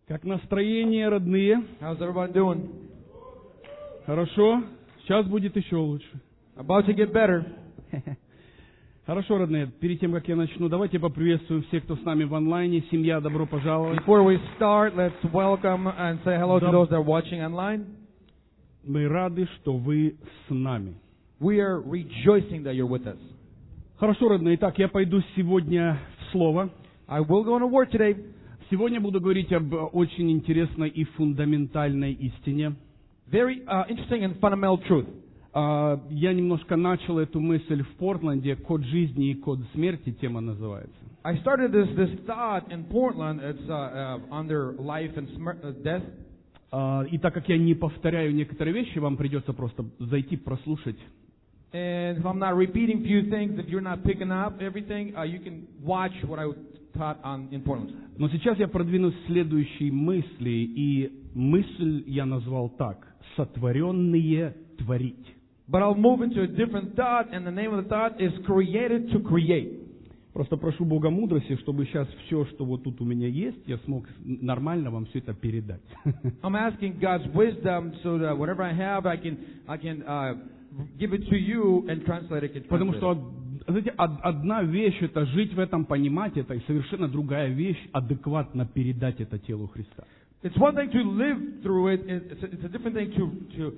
Как настроение, родные? How's everybody doing? Хорошо? Сейчас будет еще лучше. About to get better. Хорошо, родные, перед тем, как я начну, давайте поприветствуем всех, кто с нами в онлайне. Семья, добро пожаловать. Before we start, let's welcome and say hello to those that are watching online. Мы рады, что вы с нами. We are rejoicing that you're with us. Хорошо, родные, итак, я пойду сегодня в слово. I will go into word today. Сегодня буду говорить об очень интересной и фундаментальной истине. Very interesting and fundamental truth. Я немножко начал эту мысль в Портленде. Код жизни и код смерти тема называется. I started this thought in Portland. It's under life and death. И так как я не повторяю некоторые вещи, вам придется просто зайти, прослушать. And if I'm not repeating few things, if you're not picking up everything, you can watch what I taught in Portland. Но сейчас я продвинусь к следующей мысли, и мысль я назвал так: сотворенные творить. But I'll move into a different thought, and the name of the thought is created to create. Просто прошу Бога мудрости, чтобы сейчас все, что вот тут у меня есть, я смог нормально вам все это передать. I'm asking God's wisdom so that whatever I have, I can give it to you and translate it. Потому что, знаете, одна вещь это жить в этом, понимать это, и совершенно другая вещь адекватно передать это телу Христа. It's one thing to live through it. It's a different thing to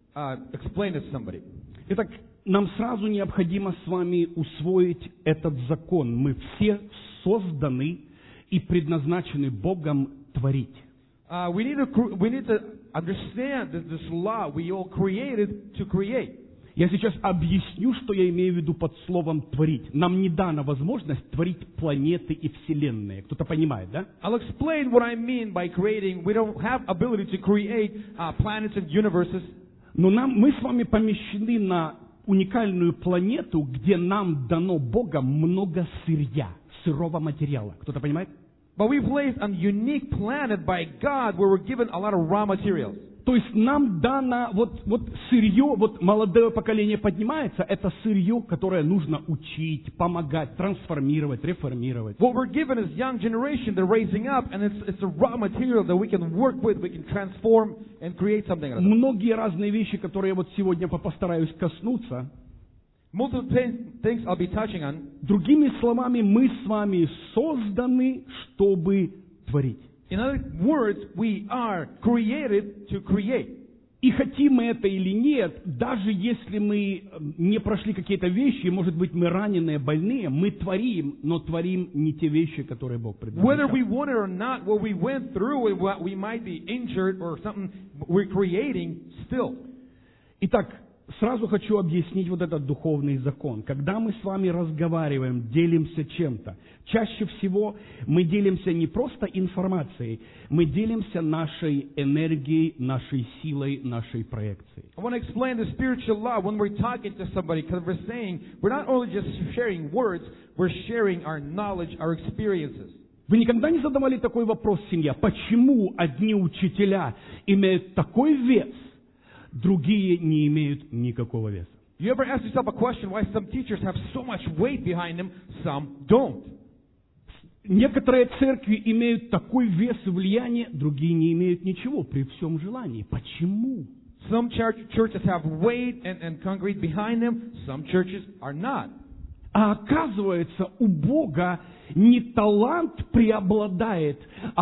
explain it to somebody. Итак, нам сразу необходимо с вами усвоить этот закон. Мы все созданы и предназначены Богом творить. We need to understand that this law we all created to create. Я сейчас объясню, что я имею в виду под словом «творить». Нам не дана возможность творить планеты и вселенные. Кто-то понимает, да? I'll explain what I mean by creating. We don't have ability to create planets and universes. Но мы с вами помещены на уникальную планету, где нам дано Богом много сырья, сырого материала. Кто-то понимает? But we're placed on a unique planet by God where we're given a lot of raw materials. То есть нам дано вот сырье, вот молодое поколение поднимается, это сырье, которое нужно учить, помогать, трансформировать, реформировать. What we're given is young generation, they're raising up, and it's a raw material that we can work with, we can transform and create something out of it. Многие разные вещи, которые я вот сегодня постараюсь коснуться. Multiple things I'll be touching on. Другими словами, мы с вами созданы, чтобы творить. In other words, we are created to create. И хотим мы это или нет, даже если мы не прошли какие-то вещи, может быть, мы раненые, больные, мы творим, но творим не те вещи, которые Бог предназначил. Whether we want it or not, what we went through, what we might be injured or something, we're creating still. Итак, сразу хочу объяснить вот этот духовный закон. Когда мы с вами разговариваем, делимся чем-то, чаще всего мы делимся не просто информацией, мы делимся нашей энергией, нашей силой, нашей проекцией. I want to explain the spiritual law when we're talking to somebody, because we're saying we're not only just sharing words, we're sharing our knowledge, our experiences. Вы никогда не задавали такой вопрос, семья? Почему одни учителя имеют такой вес, другие не имеют никакого веса? You ever ask yourself a question why some teachers have so much weight behind them, some don't? Некоторые церкви имеют такой вес и влияние, другие не имеют ничего при всем желании. Почему? Some churches have weight and concrete behind them, some churches are not. А оказывается, у Бога не талант преобладает,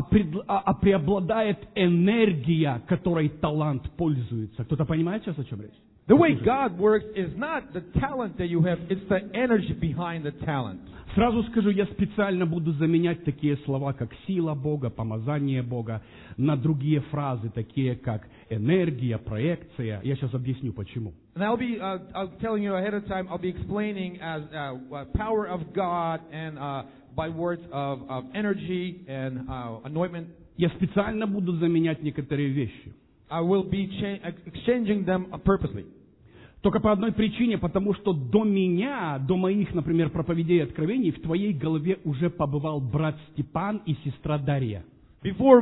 а преобладает энергия, которой талант пользуется. Кто-то понимает сейчас, о чем речь? The way God works is not the talent that you have, it's the energy behind the talent. Сразу скажу, я специально буду заменять такие слова, как сила Бога, помазание Бога, на другие фразы, такие как энергия, проекция. Я сейчас объясню, почему. And I'll be telling you ahead of time, I'll be explaining as power of God and by words of energy and anointment. Я специально буду заменять некоторые вещи. I will be exchanging them purposely. Только по одной причине, потому что до меня, до моих, например, проповедей и откровений, в твоей голове уже побывал брат Степан и сестра Дарья. Before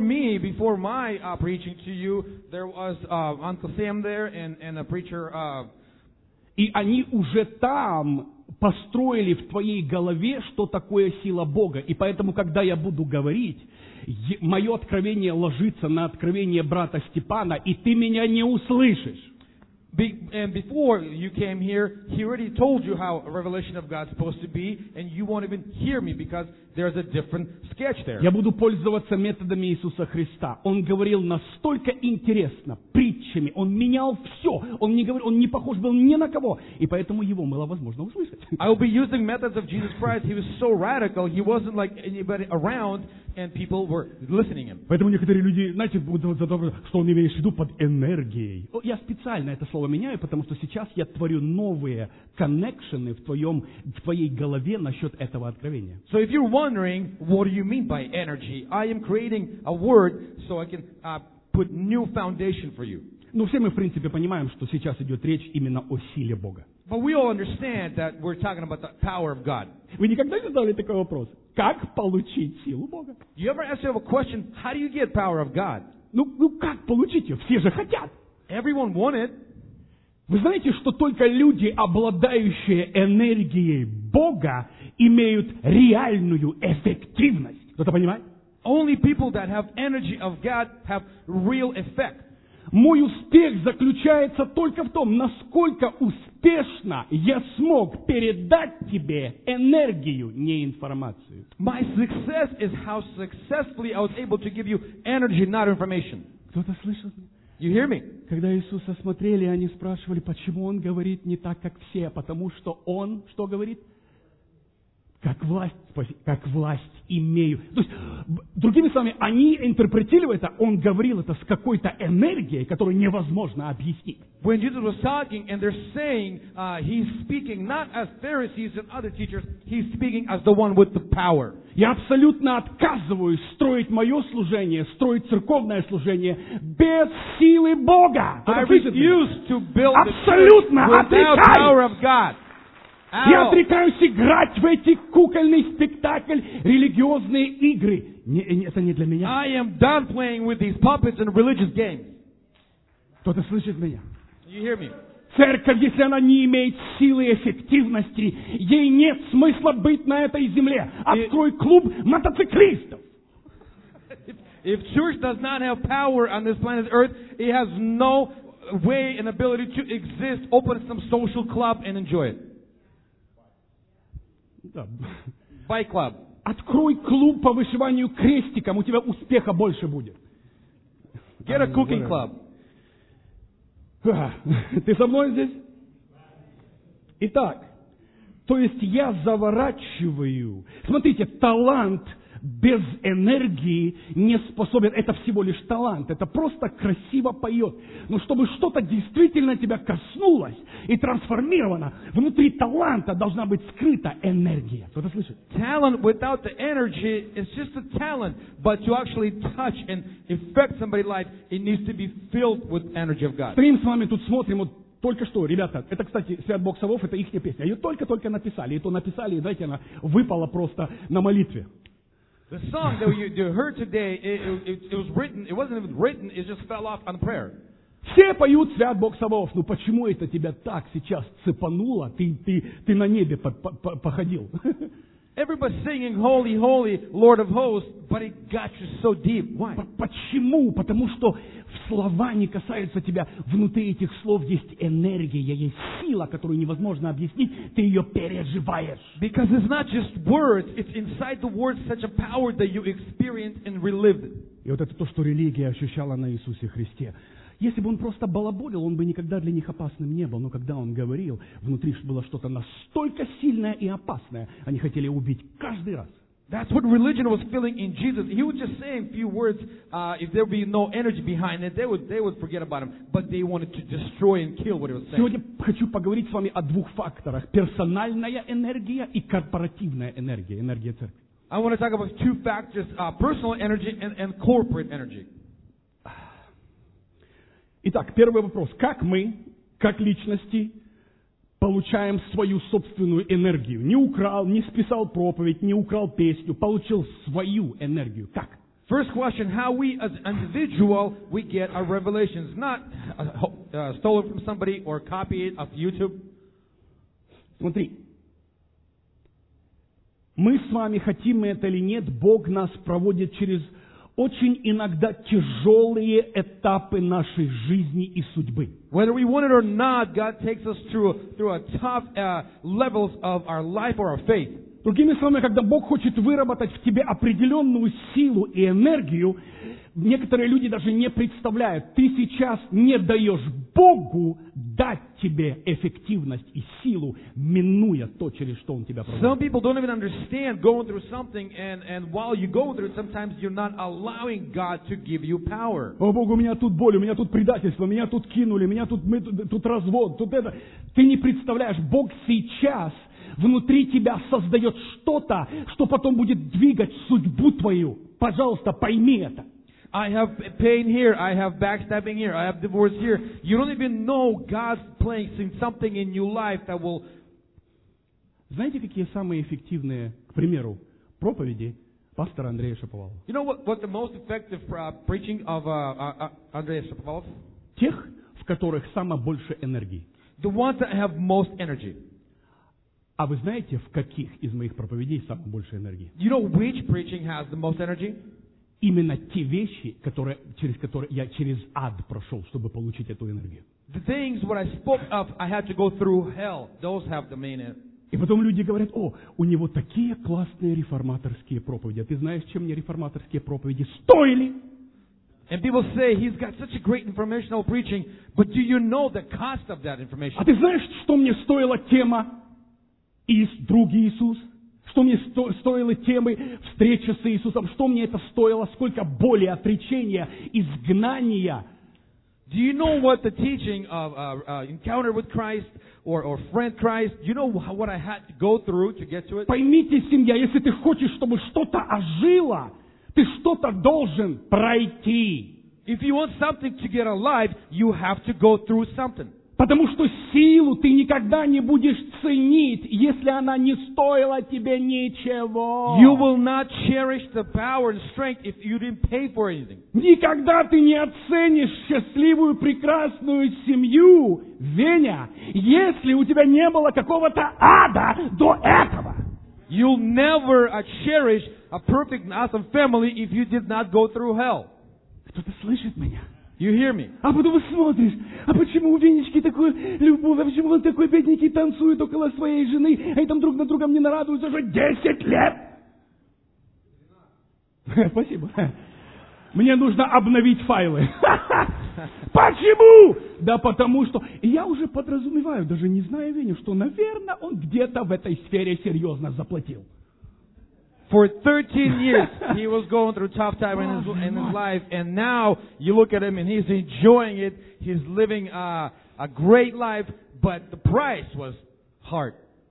my preaching to you, there was Uncle Sam there and a preacher. И они уже там построили в твоей голове, что такое сила Бога. И поэтому, когда я буду говорить, мое откровение ложится на откровение брата Степана, и ты меня не услышишь. And before you came here, he already told you how a revelation of God is supposed to be, and you won't even hear me because there's a different sketch there. Я буду пользоваться методами Иисуса Христа. Он говорил настолько интересно, притчами, он менял все. Он не похож был ни на кого, и поэтому его было возможно услышать. I will be using methods of Jesus Christ. He was so radical, he wasn't like anybody around, and people were listening him. Поэтому некоторые люди, знаете, будут задавать, что он имеет в виду под энергией. Я специально это слово меняю, потому что сейчас я творю новые коннекшены в твоей голове насчет этого откровения. So if you're wondering, what do you mean by energy? I am creating a word so I can put new foundation for you. Ну, все мы, в принципе, понимаем, что сейчас идет речь именно о силе Бога. But we all understand that we're talking about the power of God. Вы никогда не задали такой вопрос? Как получить силу Бога? You ever ask yourself a question, how do you get power of God? Ну как получить ее? Все же хотят. Everyone want it. Вы знаете, что только люди, обладающие энергией Бога, имеют реальную эффективность? Кто-то понимает? Only people that have energy of God have real effect. Мой успех заключается только в том, насколько успешно я смог передать тебе энергию, не информацию. My success is how successfully I was able to give you energy, not information. Кто-то слышит? You hear me? Когда Иисуса смотрели, они спрашивали, почему Он говорит не так, как все, потому что Он, что говорит? Как власть имею. То есть, другими словами, они интерпретировали это, он говорил это с какой-то энергией, которую невозможно объяснить. When Jesus was talking and they're saying he's speaking not as Pharisees and other teachers, he's speaking as the one with the power. Я абсолютно отказываюсь строить мое служение, строить церковное служение без силы Бога. I refuse to build the абсолютно church without power of God. Я отрекаюсь играть в эти кукольный спектакль, религиозные игры. Это не для меня. I am done playing with these puppets and religious games. Кто-то слышит меня? You hear me? Церковь, если она не имеет силы и эффективности, ей нет смысла быть на этой земле. Открой клуб мотоциклистов. If church does not have power on this planet Earth, it has no way and ability to exist. Open some social club and enjoy it. Bike club. Открой клуб по вышиванию крестиком, у тебя успеха больше будет. Get a cooking club. Ты со мной здесь? Итак, то есть я заворачиваю. Смотрите, талант без энергии не способен. Это всего лишь талант. Это просто красиво поет. Но чтобы что-то действительно тебя коснулось и трансформировано, внутри таланта должна быть скрыта энергия. Кто-то слышит? Talent without the energy is just a talent. But to actually touch and affect somebody's life, it needs to be filled with energy of God. Стоим с вами тут смотрим, вот только что, ребята, это, кстати, «Свят Бог Савов», это их песня. Ее только-только написали. И то написали, и знаете, она выпала просто на молитве. The song that you heard today, it was written, it wasn't even written, it just fell off on prayer. Все поют «Свят Бог Саваоф». Ну почему это тебя так сейчас цепануло? Ты на небе походил. Everybody's singing, Holy, Holy, Lord of Hosts, but it got you so deep. Why? Почему? Потому что слова не касаются тебя. Внутри этих слов есть энергия, есть сила, которую невозможно объяснить. Ты ее переживаешь. Because it's not just words, it's inside the words such a power that you experience and relive it. И вот это то, что религия ощущала на Иисусе Христе. Если бы он просто балаболил, он бы никогда для них опасным не был. Но когда он говорил, внутри было что-то настолько сильное и опасное, они хотели убить каждый раз. That's what religion was feeling in Jesus. He would just say a few words. If there would be no energy behind it, they would forget about him. But they wanted to destroy and kill what he was saying. Сегодня хочу поговорить с вами о двух факторах: персональная энергия и корпоративная энергия, энергия церкви. I want to talk about two factors: personal energy and corporate energy. Итак, первый вопрос. Как мы, как личности, получаем свою собственную энергию? Не украл, не списал проповедь, не украл песню, получил свою энергию. Как? First question, how we as an individual, we get our revelations. Not stolen from somebody or copied off YouTube. Смотри, Мы с вами, хотим мы это или нет, Бог нас проводит через очень иногда тяжелые этапы нашей жизни и судьбы. Whether we want it or not, God takes us through a tough levels of our life or our faith. Другими словами, когда Бог хочет выработать в тебе определенную силу и энергию, некоторые люди даже не представляют, ты сейчас не даешь Богу дать тебе эффективность и силу, минуя то, через что Он тебя проводит. Some people don't even understand going through something, and while you're going through it, sometimes you're not allowing God to give you power. О, Бог, у меня тут боль, у меня тут предательство, меня тут кинули, меня тут развод, тут это. Ты не представляешь, Бог сейчас внутри тебя создает что-то, что потом будет двигать судьбу твою. Пожалуйста, пойми это. I have pain here, I have backstabbing here, I have divorce here. You don't even know God's placing something in your life that will... Знаете, какие самые эффективные, к примеру, проповеди пастора Андрея Шаповалова? You know what the most effective preaching of Andrei Shapovalov? Тех, в которых самое больше энергии. The ones that have most energy. А вы знаете, в каких из моих проповедей самое больше энергии? You know which preaching has the most energy? Именно те вещи, через которые я через ад прошел, чтобы получить эту энергию. The things what I spoke of, I had to go through hell. Those have the main energy. И потом люди говорят, о, у него такие классные реформаторские проповеди. А ты знаешь, чем мне реформаторские проповеди стоили? And people say, he's got such a great informational preaching, but do you know the cost of that information? А ты знаешь, что мне стоила тема «Друг Иисус»? Что мне стоило темы встречи с Иисусом? Что мне это стоило? Сколько боли, отречения, изгнания? Do you know what the teaching of encounter with Christ or friend Christ, do you know what I had to go through to get to it? Поймите, семья, если ты хочешь, чтобы что-то ожило, ты что-то должен пройти. If you want something to get alive, you have to go through something. Потому что силу ты никогда не будешь ценить, если она не стоила тебе ничего. You will not cherish the power and strength if you didn't pay for anything. Никогда ты не оценишь счастливую, прекрасную семью, Веня, если у тебя не было какого-то ада до этого. You'll never cherish a perfect, awesome family if you did not go through hell. Кто-то слышит меня? You hear me? А потом смотришь, а почему у Венечки такой любовь, а почему он такой бедненький танцует около своей жены, а и там друг на другом не нарадуются уже 10 лет? Спасибо. Мне нужно обновить файлы. Почему? Да потому что... Я уже подразумеваю, даже не зная Веню, что, наверное, он где-то в этой сфере серьезно заплатил. For 13 years, he was going through tough time in his life, and now you look at him and he's enjoying it. He's living a great life, but the price was hard.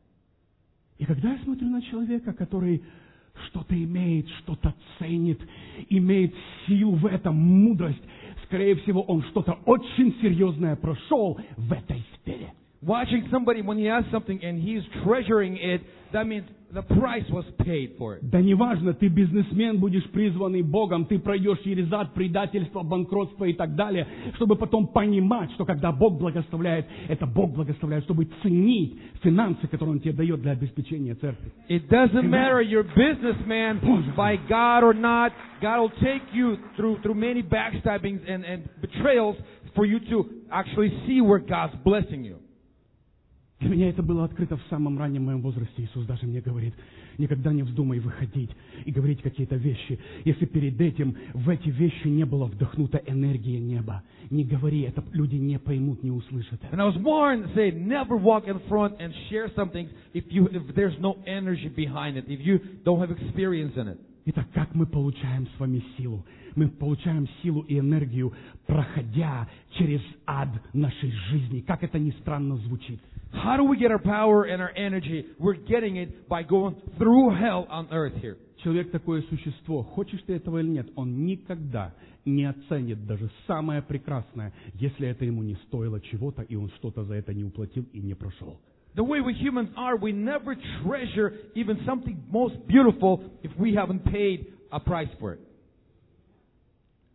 И когда я смотрю на человека, который что-то имеет, что-то ценит, имеет силу в этом, мудрость, скорее всего, он что-то очень серьезное прошел в этой сфере. Watching somebody when he has something and he's treasuring it, that means the price was paid for it. Да неважно, ты бизнесмен, будешь призванный Богом, ты пройдешь через ад, предательство, банкротство и так далее, чтобы потом понимать, что когда Бог благословляет, это Бог благословляет, чтобы ценить финансы, которые Он тебе дает для обеспечения церкви. It doesn't matter you're a businessman by God or not. God will take you through many backstabbings and betrayals for you to actually see where God's blessing you. Для меня это было открыто в самом раннем моем возрасте. Иисус даже мне говорит, никогда не вздумай выходить и говорить какие-то вещи, если перед этим в эти вещи не была вдохнута энергия неба. Не говори, это люди не поймут, не услышат. And I was warned to say, never walk in front and share something if there's no energy behind it, if you don't have experience in it. Итак, как мы получаем с вами силу? Мы получаем силу и энергию, проходя через ад нашей жизни. Как это ни странно звучит. How do we get our power and our energy? We're getting it by going through hell on earth here. Человек такое существо, хочешь ты этого или нет, он никогда не оценит даже самое прекрасное, если это ему не стоило чего-то, и он что-то за это не уплатил и не прошел. The way we humans are, we never treasure even something most beautiful if we haven't paid a price for it.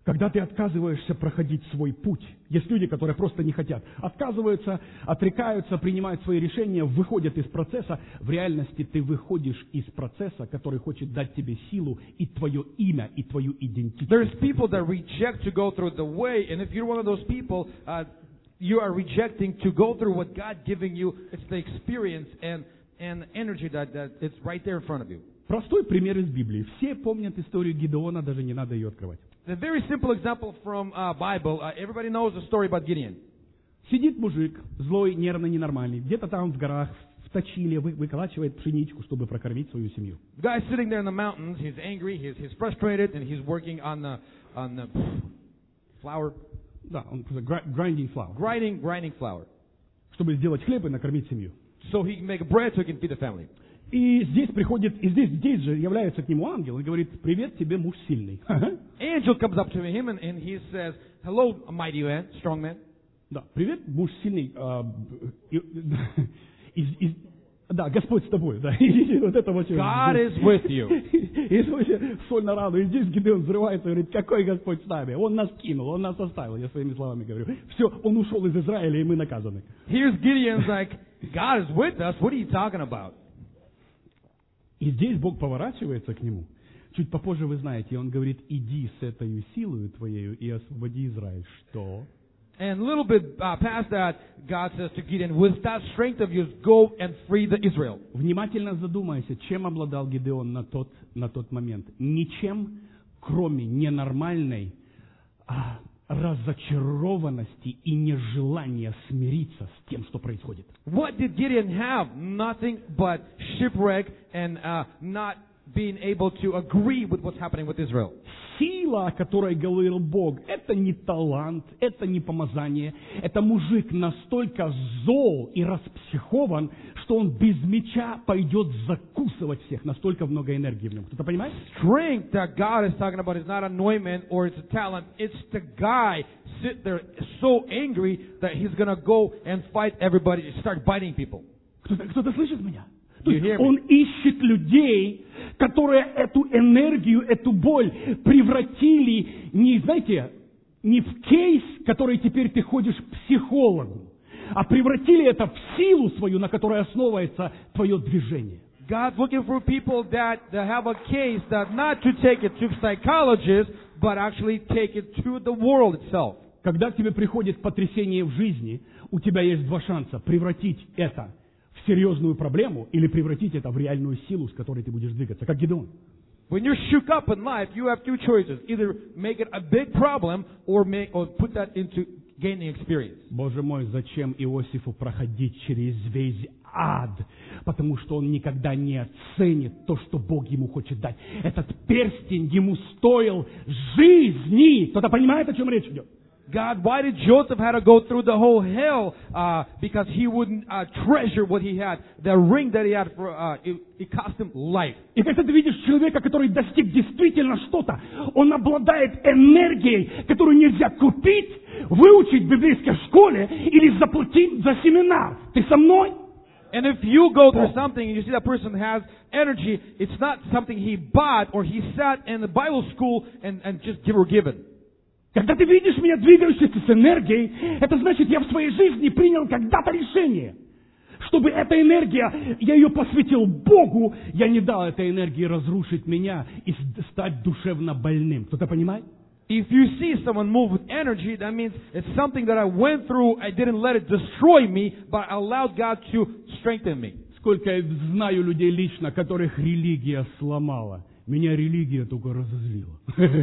Когда ты отказываешься проходить свой путь, есть люди, которые просто не хотят, отказываются, отрекаются, принимают свои решения, выходят из процесса. В реальности ты выходишь из процесса, который хочет дать тебе силу и твое имя, и твою идентичность. There's people that reject to go through the way, and if you're one of those people, you are rejecting to go through what God giving you. It's the experience and energy that it's right there in front of you. Простой пример из Библии. Все помнят историю Гидеона, даже не надо ее открывать. A very simple example from Bible. Everybody knows the story about Gideon. Сидит мужик, злой, нервный, ненормальный, где-то там в горах, в Точиле, выколачивает пшеничку, чтобы прокормить свою семью. The guy's sitting there in the mountains. He's angry. He's frustrated, and he's working on the flour. Да, он grinding flour. Grinding flour. Чтобы сделать хлеб и накормить семью. So he can make bread so he can feed the family. И здесь приходит, здесь же является к нему ангел и говорит: привет тебе, муж сильный. Angel comes up to him and he says, "Hello, mighty man, strong man." Да, привет, муж сильный. Да, Господь с тобой. Да. Вот это вообще. God is with you. И это вообще соль на рану. И здесь Гидеон взрывается и говорит: какой Господь с нами? Он нас кинул, Он нас оставил. Я своими словами говорю. Все, он ушел из Израиля, и мы наказаны. Here's Gideon's like, God is with us. What are you talking about? И здесь Бог поворачивается к нему. Чуть попозже вы знаете, и он говорит: иди с этой силою твоею и освободи Израиль. Что? And a little bit past that, God says to Gideon, with that strength of yours, go and free the Israel. Внимательно задумайся, чем обладал Гидеон на тот момент. Ничем, кроме ненормальной разочарованности и нежелания смириться с тем, что происходит. What did Gideon have? Nothing but shipwreck and not being able to agree with what's happening with Israel. Сила, о которой говорил Бог, это не талант, это не помазание. Это мужик настолько зол и распсихован, что он без меча пойдет закусывать всех. Настолько много энергии в нем. Кто-то понимает? Strength that God is talking about is not anointment or it's a talent. It's the guy sit there so angry that he's going to go and fight everybody and start biting people. Кто-то слышит меня? То есть он ищет людей, которые эту энергию, эту боль превратили не, знаете, не в кейс, который теперь ты ходишь к психологу, а превратили это в силу свою, на которой основывается твое движение. God's looking for people that have a case that not to take it to psychologists, but actually take it to the world itself. Когда к тебе приходит потрясение в жизни, у тебя есть два шанса: превратить это в серьезную проблему или превратить это в реальную силу, с которой ты будешь двигаться, как Гидеон. When you're shook up in life, you have two choices: either make it a big problem or put that into gaining experience. Боже мой, зачем Иосифу проходить через весь ад? Потому что он никогда не оценит то, что Бог ему хочет дать. Этот перстень ему стоил жизни. Кто-то понимает, о чем речь идет? God, why did Joseph have to go through the whole hell? Because he wouldn't treasure what he had. The ring that he had, it cost him life. И когда ты видишь человека, который достиг действительно что-то, он обладает энергией, которую нельзя купить, выучить в библейской школе или заплатить за семинар. Ты со мной? And if you go through something and you see that person has energy, it's not something he bought or he sat in the Bible school and just given. Когда ты видишь меня двигающийся с энергией, это значит, я в своей жизни принял когда-то решение, чтобы эта энергия, я ее посвятил Богу, я не дал этой энергии разрушить меня и стать душевно больным. Кто-то понимает? If you see someone move with energy, that means it's something that I went through. I didn't let it destroy me, but I allowed God to strengthen me. Сколько я знаю людей лично, которых религия сломала. Меня религия только разозлила.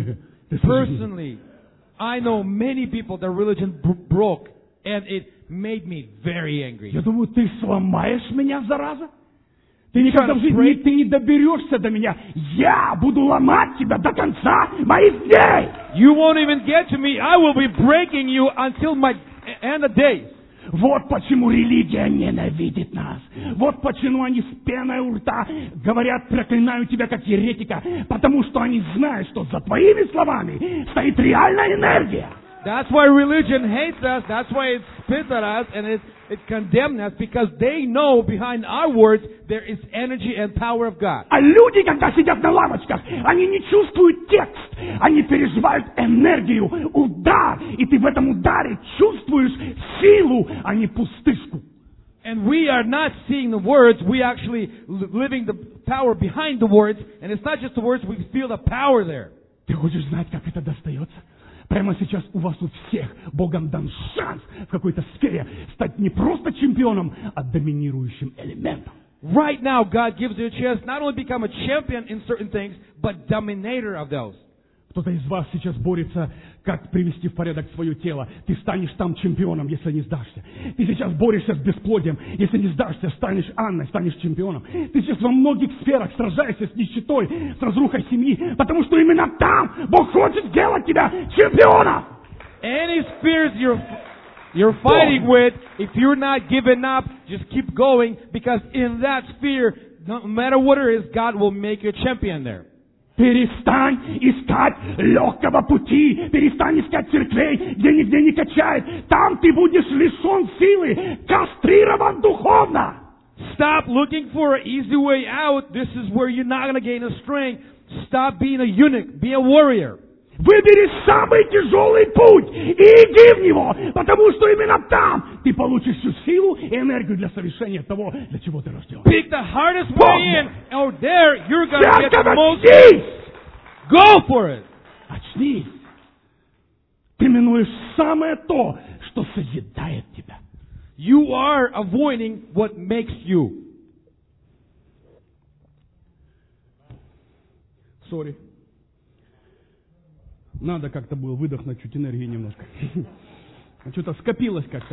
Personally, I know many people that religion broke, and it made me very angry. Я думаю, ты сломаешь меня, зараза? Ты никогда в жизни ты не доберешься до меня. Я буду ломать тебя до конца моих дней. You won't even get to me. I will be breaking you until my end of days. Вот почему религия ненавидит нас. Вот почему они с пеной у рта говорят: проклинаю тебя как еретика, потому что они знают, что за твоими словами стоит реальная энергия. That's why religion hates us. That's why it spits at us and it condemns us, because they know behind our words there is energy and power of God. А люди, когда сидят на лавочках, они не чувствуют текст, они переживают энергию, удар, и ты в этом ударе чувствуешь силу, а не пустышку. And we are not seeing the words, we actually living the power behind the words, and it's not just the words, we feel the power there. Ты хочешь знать, как это достается? Прямо сейчас у вас у всех Богом дан шанс в какой-то сфере стать не просто чемпионом, а доминирующим элементом. Right now, God gives you a chance not only become a champion in certain things, but dominator of those. Кто-то из вас сейчас борется, как привести в порядок свое тело. Ты станешь там чемпионом, если не сдашься. Ты сейчас борешься с бесплодием. Если не сдашься, станешь Анной, станешь чемпионом. Ты сейчас во многих сферах сражаешься с нищетой, с разрухой семьи, потому что именно там Бог хочет сделать тебя чемпионом. Any spheres you're fighting with, if you're not giving up, just keep going, because in that sphere, no matter what it is, God will make you a champion there. Перестань искать легкого пути, перестань искать церквей, где нигде не качает. Там ты будешь лишен силы, кастрирован духовно. Stop looking for an easy way out. This is where you're not going to gain a strength. Stop being a eunuch. Be a warrior. Выбери самый тяжелый путь и иди в него, потому что именно там ты получишь всю силу и энергию для совершения того, для чего ты рожден. Pick the hardest way in, and there you're going to get the most. Go for it. Очнись. Ты минуешь самое то, что созидает тебя. You are avoiding what makes you. Sorry. Надо как-то было выдохнуть чуть энергии немножко. Что-то скопилось как-то.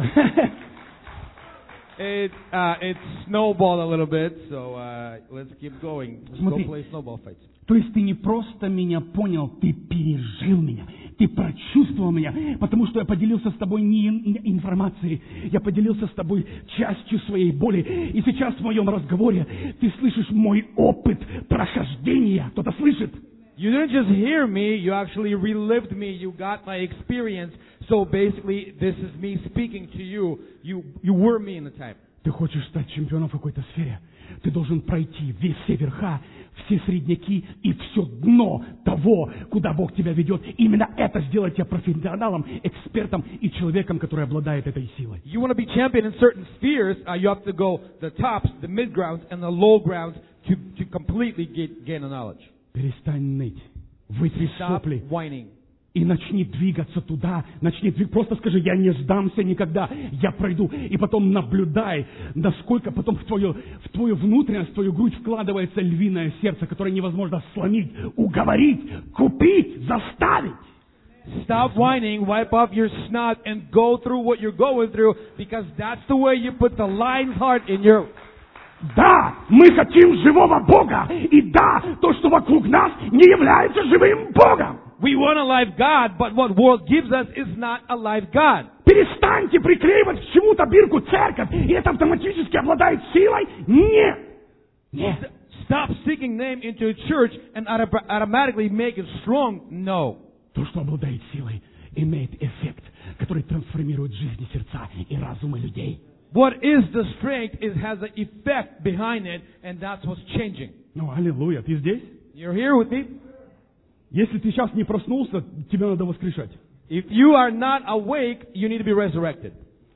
It snowballed a little bit, so let's keep going. Let's go play snowball fights. То есть ты не просто меня понял, ты пережил меня, ты прочувствовал меня, потому что я поделился с тобой не информацией, я поделился с тобой частью своей боли. И сейчас в моем разговоре ты слышишь мой опыт прохождения. Кто-то слышит? You didn't just hear me, you actually relived me, you got my experience. So basically, this is me speaking to you. You were me in the time. Ты хочешь стать чемпионом в какой-то сфере? Ты должен пройти все верха, все средняки и все дно того, куда Бог тебя ведет. Именно это сделает тебя профессионалом, экспертом и человеком, который обладает этой силой. You want to be champion in certain spheres, you have to go the tops, the mid grounds, and the low grounds to completely gain the knowledge. Перестань ныть, вытри сопли whining. И начни двигаться туда, просто скажи, я не сдамся никогда, я пройду. И потом наблюдай, насколько потом в твою внутренность, в твою грудь вкладывается львиное сердце, которое невозможно сломить, уговорить, купить, заставить. Stop whining, wipe off your snot, and go through what you're going through, because that's the way you put the lion's heart in your... Да, мы хотим живого Бога, и да, то, что вокруг нас, не является живым Богом. We want a live God, but what world gives us is not a live God. Перестаньте приклеивать к чему-то бирку церковь, и это автоматически обладает силой. Нет. Нет. Stop sticking name into a church and automatically make it strong. No. То, что обладает силой, имеет эффект, который трансформирует жизни, сердца и разумы людей. What is the strength? It has an effect behind it, and that's what's changing. Ну, аллилуйя, ты здесь? You're here with me? Если ты сейчас не проснулся, тебе надо воскрешать. If you are not awake, you need to be resurrected.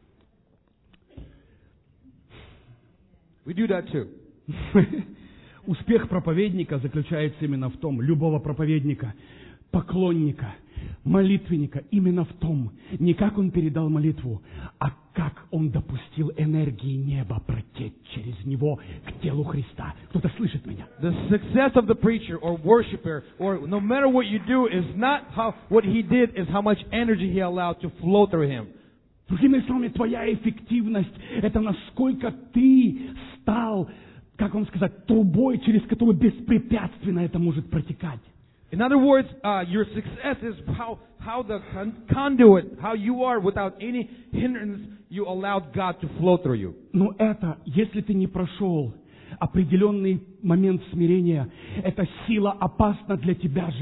We do that too. Успех проповедника заключается именно в том, любого проповедника, поклонника, молитвенника, именно в том, не как он передал молитву, а как он допустил энергии неба протечь через него к телу Христа. Кто-то слышит меня? The success of the preacher or worshiper, or no matter what you do, is not what he did, is how much energy he allowed to flow through him. Другими словами, твоя эффективность – это насколько ты стал, как вам сказать, трубой, через которую беспрепятственно это может протекать. In other words, your success is how the conduit, how you are without any hindrance, you allowed God to flow through you. Но это, если ты не прошел определенный момент смирения, эта сила опасна для тебя же.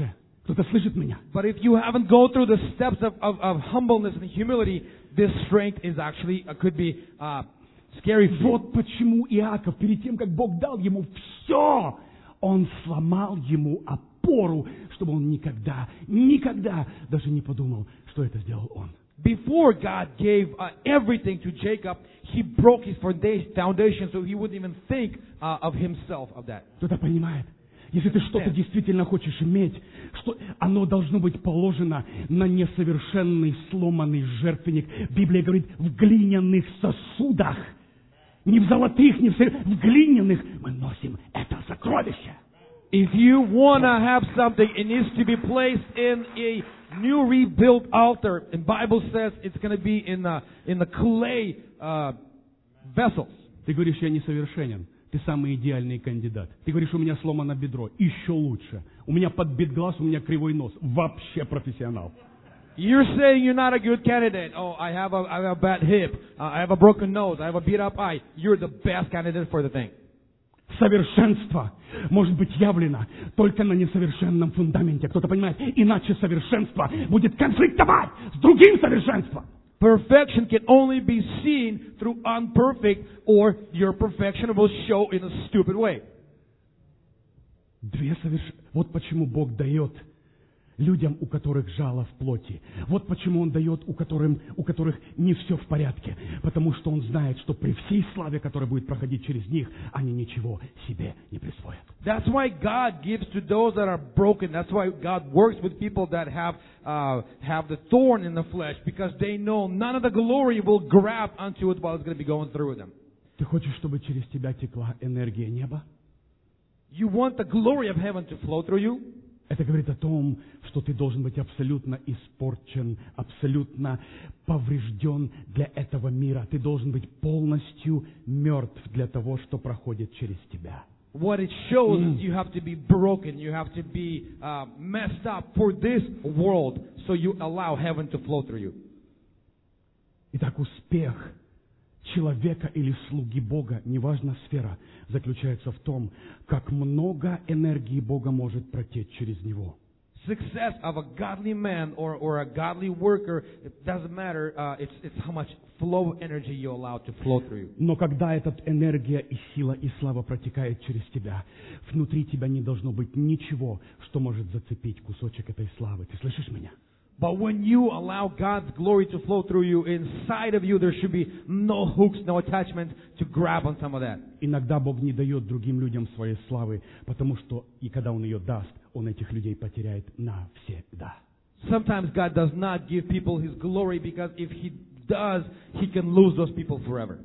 Кто-то слышит меня? But if you haven't gone through the steps of humbleness and humility, this strength is actually could be scary for you. Вот почему Иаков, перед тем, как Бог дал ему все, он сломал ему опору, чтобы он никогда даже не подумал, что это сделал он. Before God gave everything to Jacob, he broke his foundation, so he wouldn't even think of himself of that. Кто-то понимает? Если ты что-то действительно хочешь иметь, что оно должно быть положено на несовершенный сломанный жертвенник. Библия говорит, в глиняных сосудах. Не в золотых, не в глиняных. Мы носим это сокровище. If you want to have something, it needs to be placed in a new rebuilt altar. And Bible says it's going to be in the clay vessels. Ты говоришь, я несовершенен. Ты самый идеальный кандидат. Ты говоришь, у меня сломано бедро. Еще лучше. У меня подбит глаз, у меня кривой нос. Вообще профессионал. You're saying you're not a good candidate. Oh, I have a bad hip. I have a broken nose. I have a beat up eye. You're the best candidate for the thing. Совершенство может быть явлено только на несовершенном фундаменте. Кто-то понимает? Иначе совершенство будет конфликтовать с другим совершенством. Perfection can only be seen through unperfect, or your perfection will show in a stupid way. Вот почему Бог дает людям, у которых жало в плоти. Вот почему Он дает, у которых не все в порядке. Потому что Он знает, что при всей славе, которая будет проходить через них, они ничего себе не присвоят. That's why God gives to those that are broken. That's why God works with people that have the thorn in the flesh, because they know none of the glory will grab onto it while it's going to be going through them. Ты хочешь, чтобы через тебя текла энергия неба? You want the glory of heaven to flow through you? Это говорит о том, что ты должен быть абсолютно испорчен, абсолютно поврежден для этого мира. Ты должен быть полностью мертв для того, что проходит через тебя. What it shows is you have to be broken, you have to be messed up for this world, so you allow heaven to flow through you. Итак, успех человека или слуги Бога, неважно сфера, заключается в том, как много энергии Бога может протечь через него. Success of a godly man or a godly worker, it doesn't matter. It's how much flow of energy you allow to flow through you. Но когда эта энергия и сила и слава протекает через тебя, внутри тебя не должно быть ничего, что может зацепить кусочек этой славы. Ты слышишь меня? But when you allow God's glory to flow through you, inside of you there should be no hooks, no attachment to grab on some of that. Иногда Бог не дает другим людям своей славы, потому что и когда Он ее даст, Он этих людей потеряет навсегда. Sometimes God does not give people His glory, because if He does, He can lose those people forever.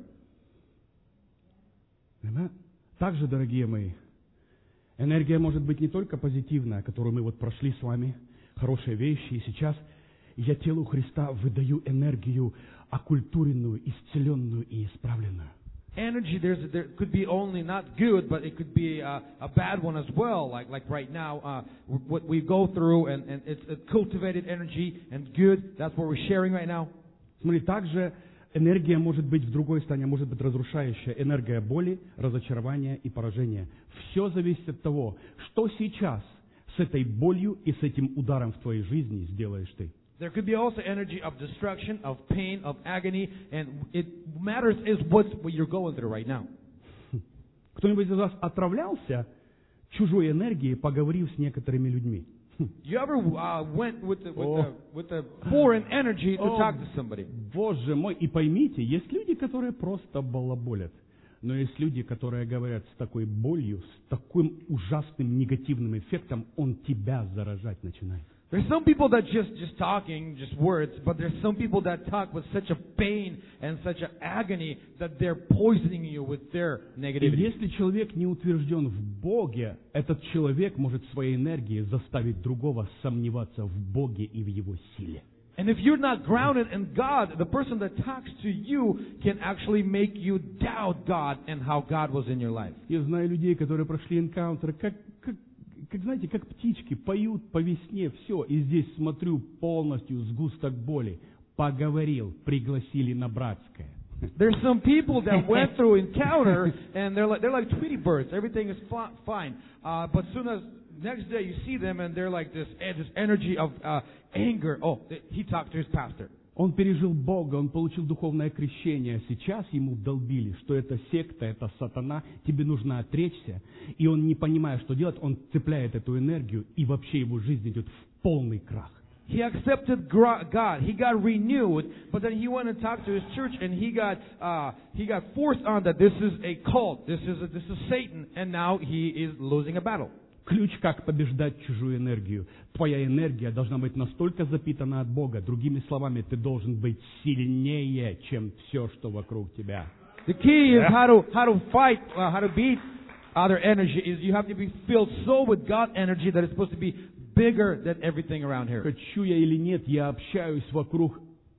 Также, дорогие мои, энергия может быть не только позитивная, которую мы вот прошли с вами, хорошие вещи, и сейчас я телу Христа выдаю энергию оккультуренную, исцеленную и исправленную. Energy, there could be only not good, but it could be a bad one as well. Like right now, what we go through, and it's a cultivated energy and good. That's what we're sharing right now. Смотри, также энергия может быть в другой стороне, может быть разрушающая. Энергия боли, разочарования и поражения. Все зависит от того, что сейчас с этой болью и с этим ударом в твоей жизни сделаешь ты. There could be also energy of destruction, of pain, of agony, and it matters is what you're going through right now. Кто-нибудь из вас отравлялся чужой энергией, поговорив с некоторыми людьми? You ever went with the foreign energy to talk to somebody? Боже мой, и поймите, есть люди, которые просто балаболят. Но есть люди, которые говорят с такой болью, с таким ужасным негативным эффектом, он тебя заражать начинает. There's some people that just talking, just words, but there's some people that talk with such a pain and such an agony that they're poisoning you with their negativity. И если человек не утвержден в Боге, этот человек может своей энергией заставить другого сомневаться в Боге и в Его силе. And if you're not grounded in God, the person that talks to you can actually make you doubt God and how God was in your life. Я знаю людей, которые прошли энкаунтеры, как знаете, как птички, поют по весне, все, и здесь смотрю полностью сгусток боли. Поговорил, пригласили на братское. There's some people that went through encounter and they're like Tweety birds. Everything is fine. But soon as next day you see them and they're like this energy of anger. Oh, he talked to his pastor. Он пережил Бога, он получил духовное крещение. Сейчас ему вдолбили, что это секта, это сатана, тебе нужно отречься. И он, не понимая, что делать, он цепляет эту энергию, и вообще его жизнь идет в полный крах. He accepted God. He got renewed, but then he went and talked to his church, and he got forced on that this is a cult, this is Satan, and now he is losing a battle. Ключ, как побеждать чужую энергию. Твоя энергия должна быть настолько запитана от Бога. Другими словами, ты должен быть сильнее, чем все, что вокруг тебя. The key is how to fight, how to beat other energy. Is you have to be filled so with God energy that it's supposed to be bigger than everything around here. Хочу я или нет, я общаюсь вокруг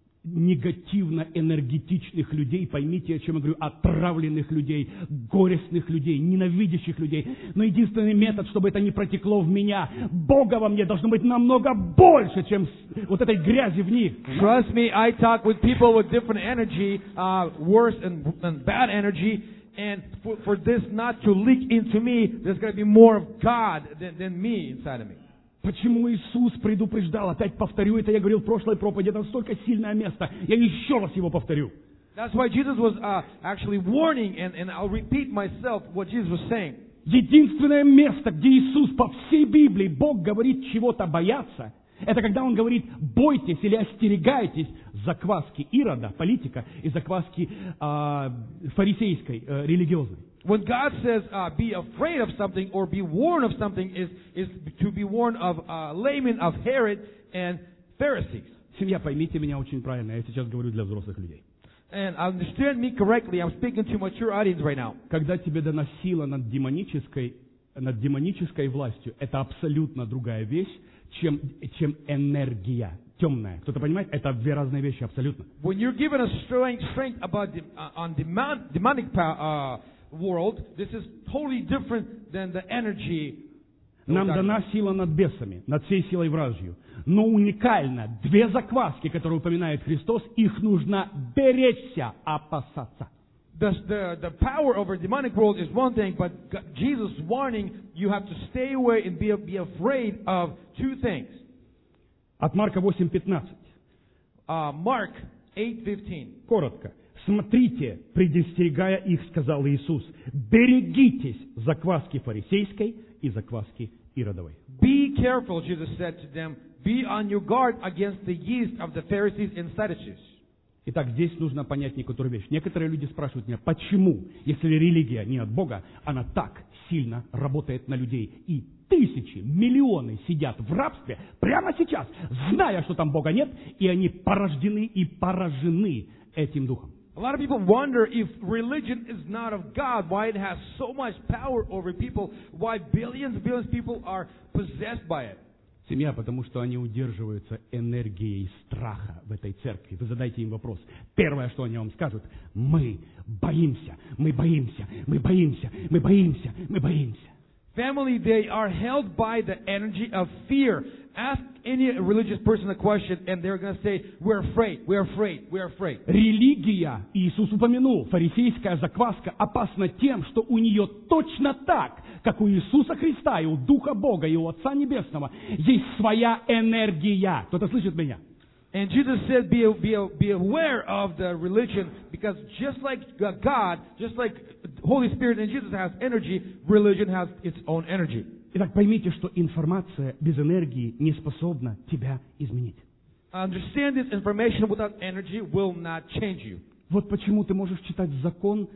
негативно-энергетичных людей, поймите, о чем я говорю, отравленных людей, горестных людей, ненавидящих людей. Но единственный метод, чтобы это не протекло в меня, Бога во мне должно быть намного больше, чем вот этой грязи в них. Trust me, I talk with people with different energy, worse and bad energy, and for this not to leak into me, there's going to be more of God than me inside of me. Почему Иисус предупреждал? Опять повторю это, я говорил в прошлой проповеди, это настолько сильное место. Я еще раз его повторю. That's why Jesus was actually warning, and I'll repeat myself what Jesus was saying. Единственное место, где Иисус по всей Библии, Бог говорит чего-то бояться, это когда Он говорит, бойтесь или остерегайтесь закваски Ирода, политика, и закваски фарисейской, религиозной. When God says be afraid of something or be warned of something is to be warned of laymen of Herod and Pharisees. Семья, поймите меня очень правильно, я сейчас говорю для взрослых людей. And understand me correctly, I'm speaking to mature audience right now. Когда тебе дана сила над демонической властью, это абсолютно другая вещь, чем энергия темная. Кто-то понимает? Это две разные вещи абсолютно. When you're given a strength about on demonic world, this is totally different than the energy. Нам дана сила над бесами, над всей силой вражью. Но уникально, две закваски, которые упоминает Христос, их нужно беречься, опасаться. The power over demonic world is one thing, but Jesus warning you have to stay away and be afraid of two things. От Марка 8:15. Mark 8:15. Коротко. Смотрите, предостерегая их, сказал Иисус, берегитесь закваски фарисейской и закваски Иродовой. Be careful, Jesus said to them, be on your guard against the yeast of the Pharisees and Sadducees. Итак, здесь нужно понять некоторую вещь. Некоторые люди спрашивают меня, почему, если религия не от Бога, она так сильно работает на людей, и тысячи, миллионы сидят в рабстве прямо сейчас, зная, что там Бога нет, и они порождены и поражены этим духом. A lot of people wonder if religion is not of God, why it has so much power over people, why billions of people are possessed by it. Семья, потому что они удерживаются энергией страха в этой церкви. Вы задайте им вопрос. Первое, что они вам скажут, мы боимся, мы боимся, мы боимся, мы боимся, мы боимся. Family, they are held by the energy of fear. Ask any religious person a question and they're going to say, we're afraid, we're afraid, we're afraid. Религия, Иисус упомянул, фарисейская закваска опасна тем, что у нее точно так, как у Иисуса Христа и у Духа Бога и у Отца Небесного, есть своя энергия. Кто-то слышит меня? And Jesus said, be aware of the religion, because just like God, just like Holy Spirit and Jesus has energy, religion has its own energy. Итак, поймите, что информация без энергии не способна тебя изменить. Understand this, information without energy will not change you. Вот почему ты можешь читать закон,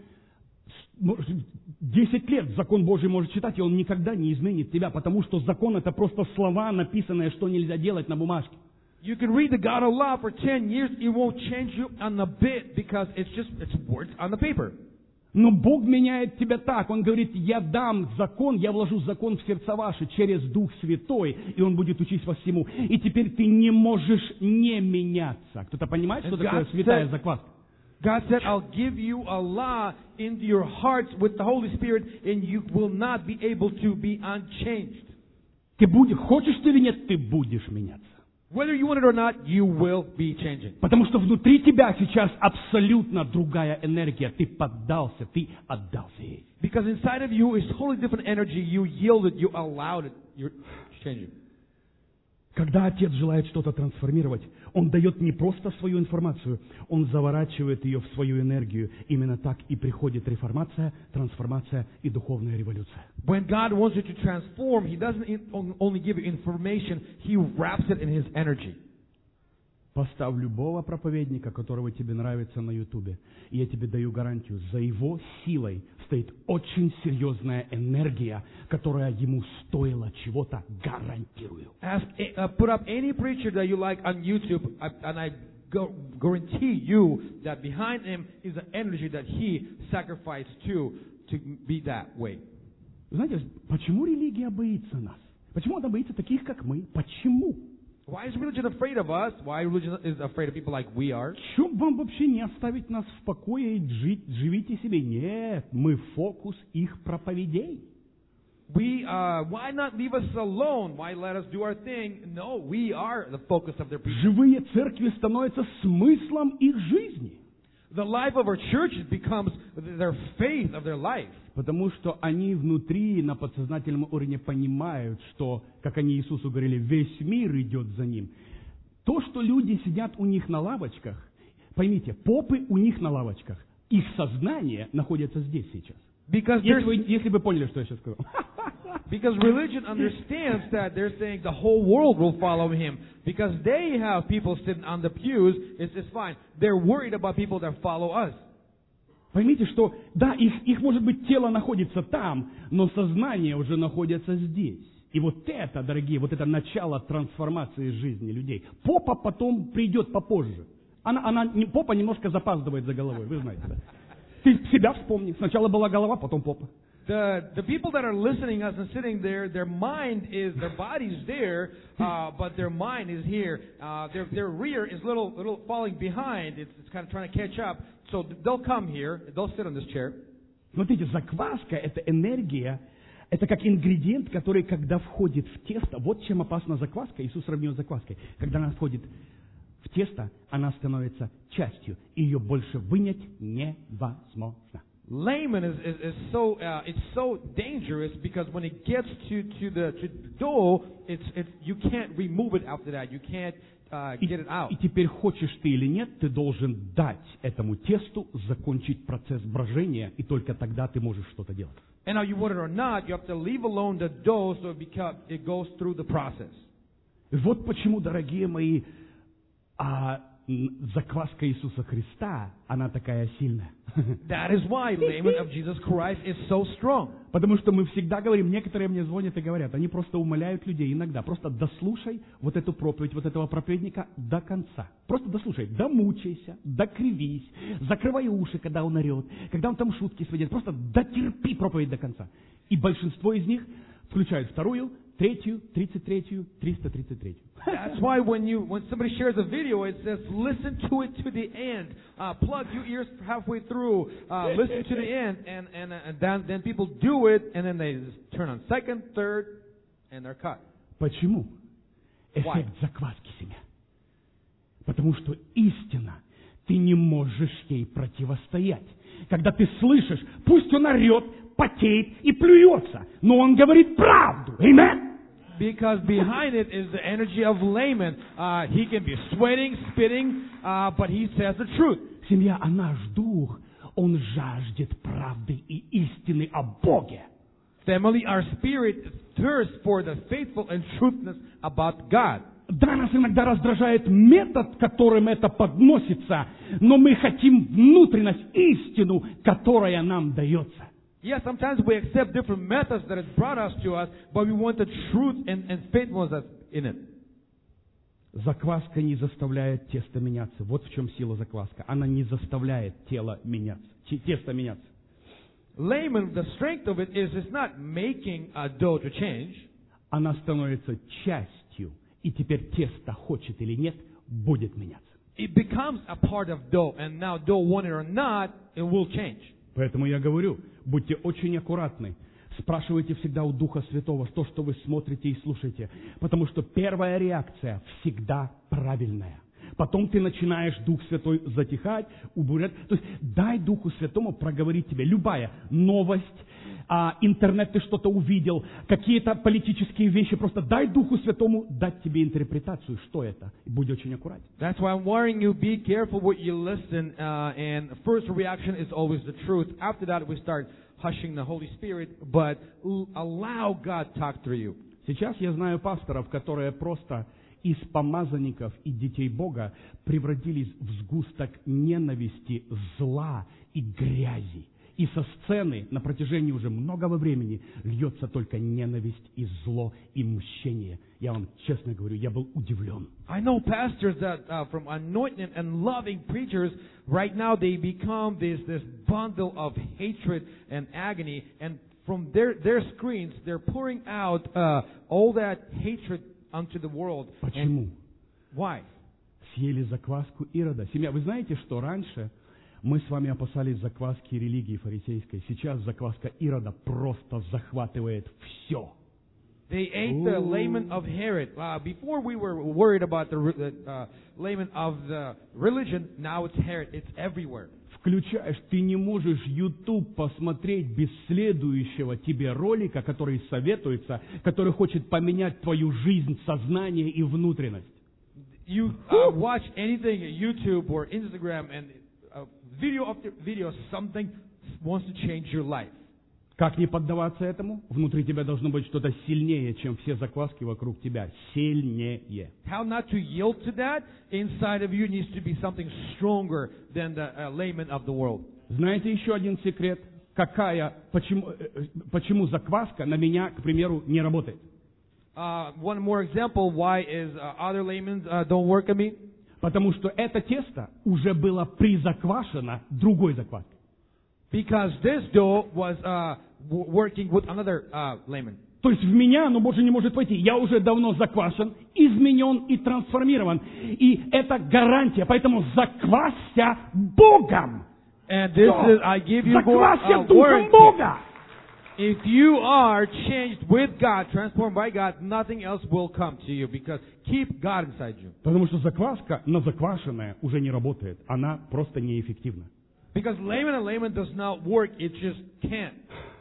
10 лет закон Божий можешь читать, и он никогда не изменит тебя, потому что закон это просто слова, написанные, что нельзя делать на бумажке. You can read the God of law for 10 years, it won't change you on a bit, because it's words on the paper. Но Бог меняет тебя так. Он говорит, я дам закон, я вложу закон в сердца ваши через Дух Святой, и Он будет учить вас всему. И теперь ты не можешь не меняться. Кто-то понимает, что такое святая закваска? God said, I'll give you a law into your hearts with the Holy Spirit, and you will not be able to be unchanged. Ты будешь, хочешь ты или нет, ты будешь меняться. Whether you want it or not, you will be changing. Потому что внутри тебя сейчас абсолютно другая энергия. Ты поддался, ты отдался ей. Because inside of you is totally different energy. You yielded, you allowed it. You're changing. Когда Отец желает что-то трансформировать, Он дает не просто свою информацию, Он заворачивает ее в свою энергию. Именно так и приходит реформация, трансформация и духовная революция. When God wants you to transform, He doesn't only give you information, He wraps it in His energy. Поставь любого проповедника, которого тебе нравится на Ютубе, и я тебе даю гарантию, за его силой стоит очень серьезная энергия, которая ему стоила чего-то, гарантирую. Put up any preacher that you like on YouTube, and I guarantee you that behind him is an energy that he sacrificed to be that way. Вы знаете, почему религия боится нас? Почему она боится таких, как мы? Почему? Why is religion afraid of us? Why religion is afraid of people like we are? Чем вам вообще не оставить нас в покое и жить, живите себе? Нет, мы фокус их проповедей. Why not leave us alone? Why let us do our thing? No, we are the focus of their people. Живые церкви становятся смыслом их жизни. The life of our churches becomes their faith of their life. Потому что они внутри, на подсознательном уровне понимают, что, как они Иисусу говорили, весь мир идет за ним. То, что люди сидят у них на лавочках, поймите, попы у них на лавочках, их сознание находится здесь сейчас. Если вы поняли, что я сейчас сказал. Because religion understands that they're saying the whole world will follow him. Because they have people sitting on the pews, it's fine. They're worried about people that follow us. Поймите, что, да, их, может быть, тело находится там, но сознание уже находится здесь. И вот это, дорогие, вот это начало трансформации жизни людей. Попа потом придет попозже. Попа немножко запаздывает за головой, вы знаете, да? Ты себя вспомни. Сначала была голова, потом попа. The people that are listening us and sitting there, their body's there, but their mind is here. Their rear is little falling behind. It's kind of trying to catch up. So they'll come here, they'll sit on this chair. Смотрите, закваска – это энергия, это как ингредиент, который, когда входит в тесто, вот чем опасна закваска, Иисус сравнил с закваской. Когда она входит в тесто, она становится частью, и ее больше вынять невозможно. Layman is so dangerous because when it gets to the dough, you can't remove it after that. You can't get it out. И теперь, хочешь ты или нет, ты должен дать этому тесту закончить процесс брожения, и только тогда ты можешь что-то делать. And now you want it or not, you have to leave alone the dough so it goes through the process. Вот почему, дорогие мои, закваска Иисуса Христа, она такая сильная. That is why layman of Jesus Christ is so strong. Потому что мы всегда говорим, некоторые мне звонят и говорят, они просто умоляют людей иногда, просто дослушай вот эту проповедь, вот этого проповедника до конца. Просто дослушай, домучайся, докривись, закрывай уши, когда он орет, когда он там шутки сводит, просто дотерпи проповедь до конца. И большинство из них включают вторую, третью, 33-ю, 333-ю. That's why when somebody shares a video, it says, listen to it to the end. Plug your ears halfway through. Listen to the end. And then people do it, and then they just turn on second, third, and they're cut. Почему? Эффект закваски семя. Потому что истина, ты не можешь ей противостоять. Когда ты слышишь, пусть он орет, потеет и плюется, но он говорит правду. Amen? Because behind it is the energy of layman. He can be sweating, spitting, but he says the truth. Семья, а наш дух, он жаждет правды и истины о Боге. Family, our spirit thirsts for the faithful and truthness about God. Да, нас иногда раздражает метод, которым это подносится, но мы хотим внутренность, истину, которая нам дается. Yes, sometimes we accept different methods that has brought us to us, but we want the truth and faithfulness that's in it. Закваска не заставляет тесто меняться. Вот в чем сила закваска. Она не заставляет тесто меняться. Layman, the strength of it is it's not making a dough to change. Она становится частью, и теперь тесто, хочет или нет, будет меняться. It becomes a part of dough, and now dough, want it or not, it will change. Поэтому я говорю, будьте очень аккуратны. Спрашивайте всегда у Духа Святого то, что вы смотрите и слушаете. Потому что первая реакция всегда правильная. потом ты начинаешь, Дух Святой затихать, убурять. То есть дай Духу Святому проговорить тебе любая новость, интернет ты что-то увидел, какие-то политические вещи, просто дай Духу Святому дать тебе интерпретацию, что это. И будь очень аккуратен. That's why I'm warning you, be careful what you listen, and first reaction is always the truth. After that, we start hushing the Holy Spirit, but allow God to talk through you. Сейчас я знаю пасторов, которые просто из помазанников и детей Бога превратились в сгусток ненависти, зла и грязи. И со сцены на протяжении уже многого времени льется только ненависть и зло и мщение. Я вам честно говорю, я был удивлен. I know pastors that from anointed and loving preachers, right now they become this bundle of hatred and agony, and from their screens they're pouring out all that hatred unto the world. Почему? Why? Съели закваску Ирода. Семья, вы знаете, что раньше мы с вами опасались закваски религии фарисейской. Сейчас закваска Ирода просто захватывает все. They ate the layman of Herod. Before we were worried about the layman of the religion, now it's Herod. It's everywhere. Включаешь, ты не можешь YouTube посмотреть без следующего тебе ролика, который советуется, который хочет поменять твою жизнь, сознание и внутренность. You watch anything on YouTube or Instagram and video after video, something wants to change your life. Как не поддаваться этому? Внутри тебя должно быть что-то сильнее, чем все закваски вокруг тебя. Сильнее. How not to yield to that? Inside of you needs to be something stronger than the layman of the world. Знаете еще один секрет? Почему закваска на меня, к примеру, не работает? One more example why is other laymans don't work on me? Потому что это тесто уже было призаквашено другой закваской. Because this dough was working with another layman. То есть в меня оно больше не может войти. Я уже давно заквашен, изменен и трансформирован. И это гарантия. Поэтому заквасься Богом. And this is, I give you заквасься Духом Бога. If you are changed with God, transformed by God, nothing else will come to you, because keep God inside you. Потому что закваска на заквашенное уже не работает. Она просто неэффективна. Because layman does not work, it just can't.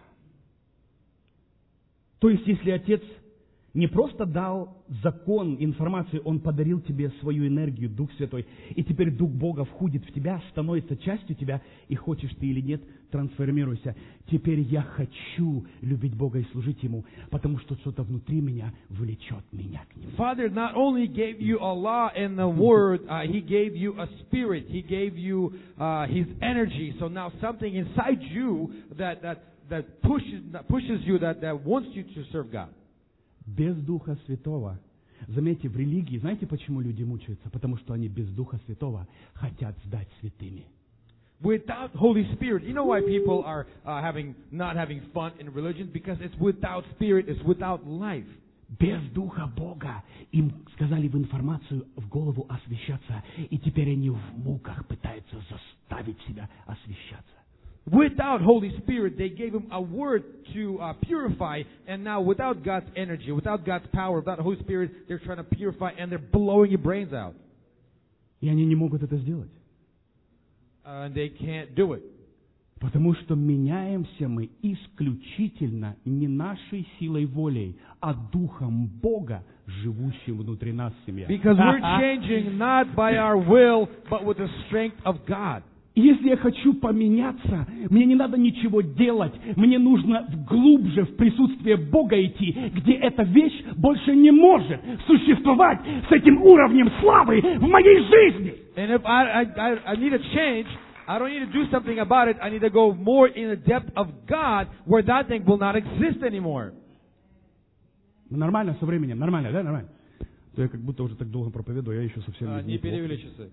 То есть, если Отец не просто дал закон, информацию, Он подарил тебе свою энергию, Дух Святой, и теперь Дух Бога входит в тебя, становится частью тебя, и хочешь ты или нет, трансформируйся. Теперь я хочу любить Бога и служить Ему, потому что что-то внутри меня влечет меня к Нему. Father not only gave you Allah and the Word, He gave you a spirit, He gave you His energy. So now something inside you that pushes you, that wants you to serve God. Без Духа Святого. Заметьте, в религии, знаете, почему люди мучаются? Потому что они без Духа Святого хотят стать святыми. Without Holy Spirit, you know why people are not having fun in religion? Because it's without Spirit, it's without life. Без Духа Бога им сказали в информацию в голову освящаться, и теперь они в муках пытаются заставить себя освящаться. Without Holy Spirit, they gave him a word to purify, and now without God's energy, without God's power, without Holy Spirit, they're trying to purify, and they're blowing your brains out. И они не могут это сделать. And they can't do it. Потому что меняемся мы исключительно не нашей силой волей, а Духом Бога, живущим внутри нас, семья. Because we're changing not by our will, but with the strength of God. Если я хочу поменяться, мне не надо ничего делать. Мне нужно глубже в присутствие Бога идти, где эта вещь больше не может существовать с этим уровнем славы в моей жизни. And if I need a change, I don't need to do something about it. I need to go more in the depth of God, where that thing will not exist anymore. Нормально со временем? Нормально, да? Нормально. То я как будто уже так долго проповедую, я еще совсем не Не перевели часы.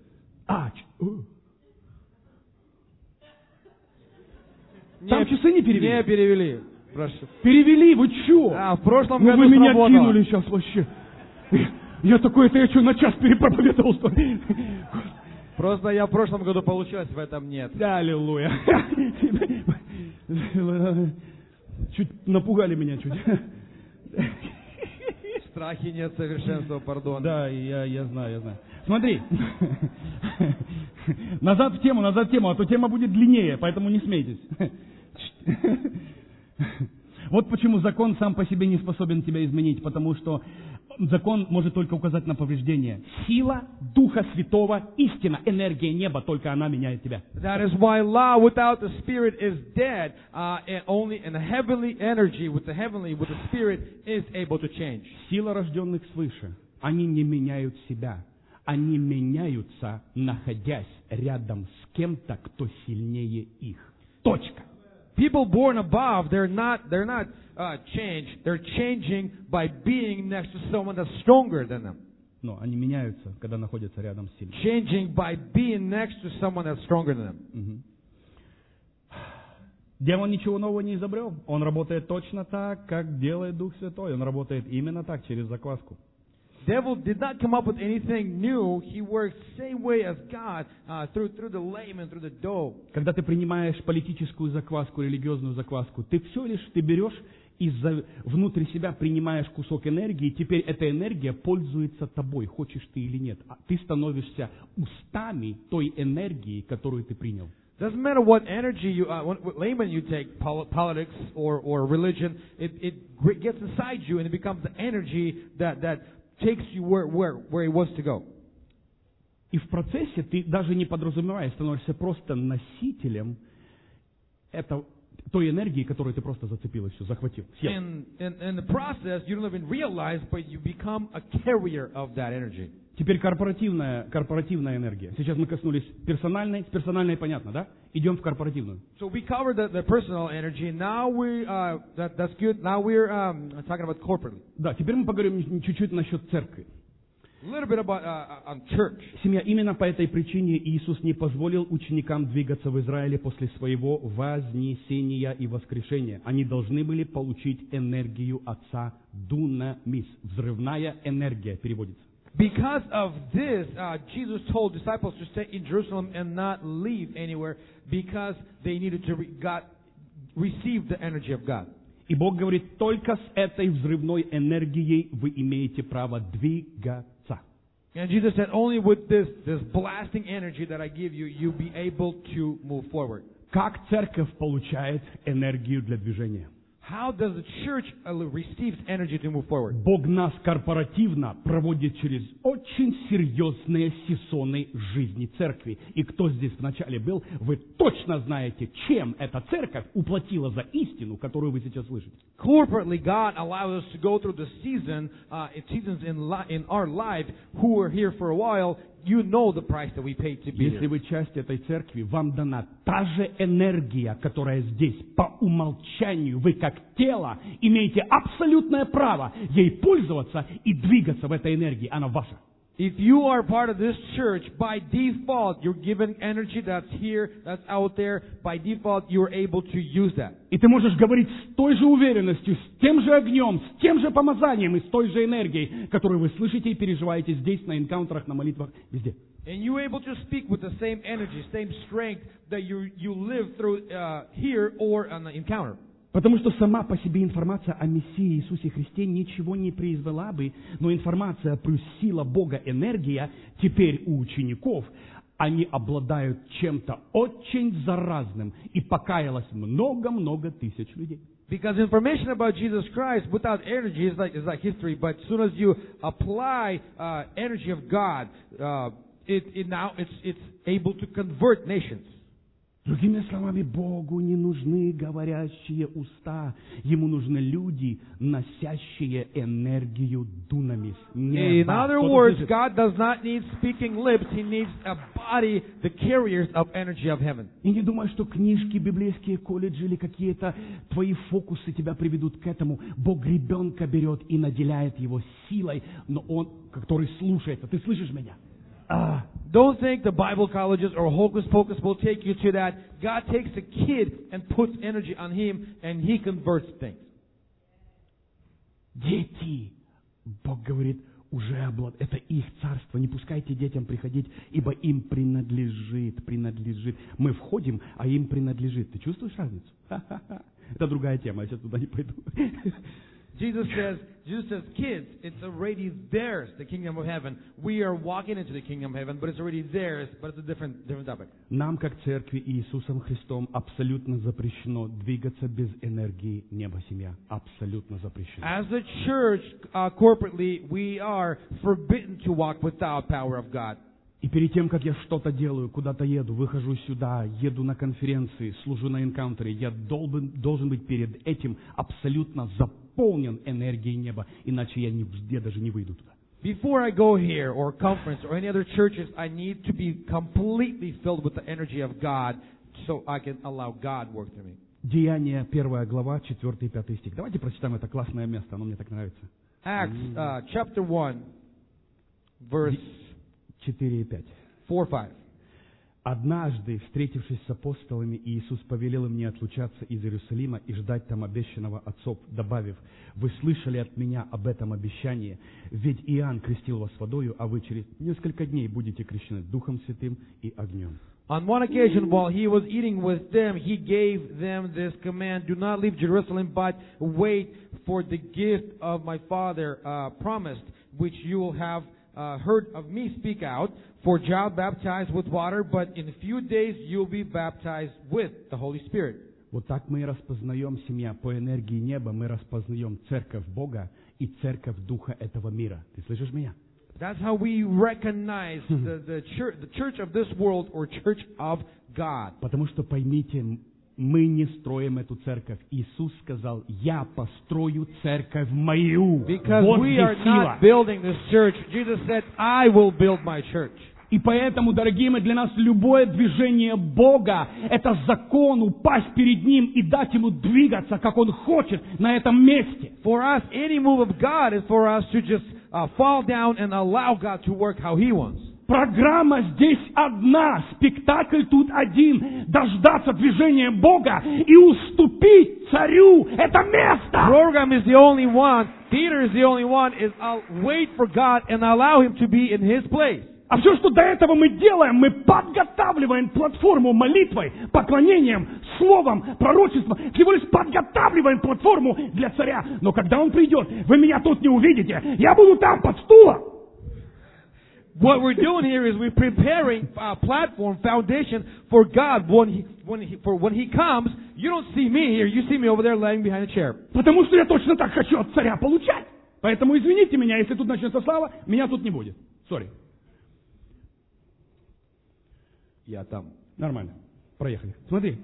Там часы не перевели? Не перевели. Прошу. Перевели, вы чё? В прошлом году вы меня сработало. кинули сейчас вообще. Я такой, это я что, на час перепроповедовал, что ли? Просто я в прошлом году получилось, в этом нет. Аллилуйя. Чуть напугали меня чуть. страхе нет совершенства, пардон. Да, я знаю. Смотри, назад в тему, а то тема будет длиннее, поэтому не смейтесь. Вот почему закон сам по себе не способен тебя изменить, потому что закон может только указать на повреждение. Сила Духа Святого, истина, энергия неба, только она меняет тебя. That is why law without the Spirit is dead, and only in the heavenly energy with the Spirit is able to change. Сила рожденных свыше, они не меняют себя. Они меняются, находясь рядом с кем-то, кто сильнее их. Точка. People born above, they're not changed. They're changing by being next to someone that's stronger than them. Но они меняются, когда находятся рядом с сильным. Changing by being next to someone that's stronger than them. Демон ничего нового не изобрел. Он работает точно так, как делает Дух Святой. Он работает именно так, через закваску. Devil did not come up with anything new. He works the same way as God, through the layman, through the dough. Когда ты принимаешь политическую закваску, религиозную закваску, ты берешь и внутрь себя принимаешь кусок энергии, и теперь эта энергия пользуется тобой, хочешь ты или нет. Ты становишься устами той энергии, которую ты принял. Doesn't matter what energy what layman you take, politics or religion, it gets inside you and it becomes the energy that takes you where it wants to go. И в процессе ты даже не подразумевая, становишься просто носителем той энергии, которую ты просто зацепил еще, захватил. In the process, you don't even realize, but you become a carrier of that energy. Теперь корпоративная энергия. Сейчас мы коснулись персональной. С персональной понятно, да? Идем в корпоративную. So we covered the personal energy. Now that's good. Now we're talking about corporately. Да, теперь мы поговорим чуть-чуть насчет церкви. A little bit about on church. Семья, именно по этой причине Иисус не позволил ученикам двигаться в Израиле после своего вознесения и воскрешения. Они должны были получить энергию Отца Дунамис. Взрывная энергия переводится. Because of this, Jesus told disciples to stay in Jerusalem and not leave anywhere because they needed to receive the energy of God. И Бог говорит, только с этой взрывной энергией вы имеете право двигаться. And Jesus said, only with this blasting energy that I give you, you'll be able to move forward. Как церковь получает энергию для движения? How does the church receive energy to move forward? Бог нас корпоративно проводит через очень серьезные сезоны жизни церкви. И кто здесь вначале был, вы точно знаете, чем эта церковь уплатила за истину, которую вы сейчас слышите. Corporately, God allows us to go through the seasons in our life. Who were here for a while, you know the price that we paid to be Если here. вы часть этой церкви, вам дана та же энергия, которая здесь по умолчанию. Вы как тело имеете абсолютное право ей пользоваться и двигаться в этой энергии. Она ваша. If you are part of this church, by default, you're given energy that's here, that's out there. By default, you're able to use that. И ты можешь говорить с той же уверенностью, с тем же огнем, с тем же помазанием и с той же энергией, которую вы слышите и переживаете здесь, на энкаунтерах, на молитвах, везде. And you're able to speak with the same energy, same strength that you live through here or on the encounter. Потому что сама по себе информация о Мессии Иисусе Христе ничего не произвела бы, но информация плюс сила Бога, энергия, теперь у учеников, они обладают чем-то очень заразным, и покаялось много-много тысяч людей. Because information about Jesus Christ without energy is like history, but as soon as you apply energy of God, it's able to convert nations. Другими словами, Богу не нужны говорящие уста. Ему нужны люди, носящие энергию Дунамис. In other words, God does not need speaking lips. He needs a body, the carriers of energy of heaven. И не думай, что книжки, библейские колледжи или какие-то твои фокусы тебя приведут к этому. Бог ребенка берет и наделяет его силой, но он, который слушается. Ты слышишь меня? Don't think the Bible colleges or Hocus Pocus will take you to that. God takes a kid and puts energy on him, and he converts things. Дети, Бог говорит, уже это их царство. Не пускайте детям приходить, ибо им принадлежит. Мы входим, а им принадлежит. Ты чувствуешь разницу? Это другая тема, я сейчас туда не пойду. Jesus says, kids, it's already theirs, the kingdom of heaven. We are walking into the kingdom of heaven, but it's already theirs, but it's a different topic. Нам, как церкви Иисусом Христом, абсолютно запрещено двигаться без энергии неба, семья. Абсолютно запрещено. As a church, corporately, we are forbidden to walk without power of God. И перед тем, как я что-то делаю, куда-то еду, выхожу сюда, еду на конференции, служу на энкаунтере, я должен быть перед этим абсолютно заполнен энергией неба, иначе я даже не выйду туда. Before I go here or conference or any other churches, I need to be completely filled with the energy of God so I can allow God work through me. Деяния, 1 глава, 4 и 5 стих. Давайте прочитаем это классное место, оно мне так нравится. Acts chapter 1, verse 4 и 5. 4-5. Однажды, встретившись с апостолами, Иисус повелел им не отлучаться из Иерусалима и ждать там обещанного Отцом, добавив: «Вы слышали от меня об этом обещании, ведь Иоанн крестил вас водою, а вы через несколько дней будете крещены Духом Святым и огнем». On one occasion, while he was eating with them, he gave them this command: "Do not leave Jerusalem, but wait for the gift of my Father promised, which you will have heard of me speak out. For John baptized with water, but in a few days you will be baptized with the Holy Spirit." Вот так мы и распознаем, семья, по энергии неба мы распознаем церковь Бога и церковь Духа этого мира. Ты слышишь меня? That's how we recognize the church of this world or church of God. Потому что поймите, мы не строим эту церковь. Иисус сказал: «Я построю церковь мою». Because вот we где are сила. not building this church. Jesus said, "I will build my church." И поэтому, дорогие мои, для нас любое движение Бога – это закон упасть перед Ним и дать Ему двигаться, как Он хочет, на этом месте. For us, any move of God is for us to just fall down and allow God to work how He wants. Программа здесь одна, спектакль тут один. Дождаться движения Бога и уступить царю это место. Program is the only one. Theater is the only one. Is I'll wait for God and allow Him to be in His place. А все, что до этого мы делаем, мы подготавливаем платформу молитвой, поклонением, словом, пророчеством. Всего лишь подготавливаем платформу для царя. Но когда он придет, вы меня тут не увидите. Я буду там под стулом. What we're doing here is we're preparing a platform, foundation for God. When He comes, you don't see me here. You see me over there laying behind a chair. Потому что я точно так хочу от царя получать. Поэтому извините меня, если тут начнется слава, меня тут не будет. Сори. Я там. Нормально. Проехали. Смотри.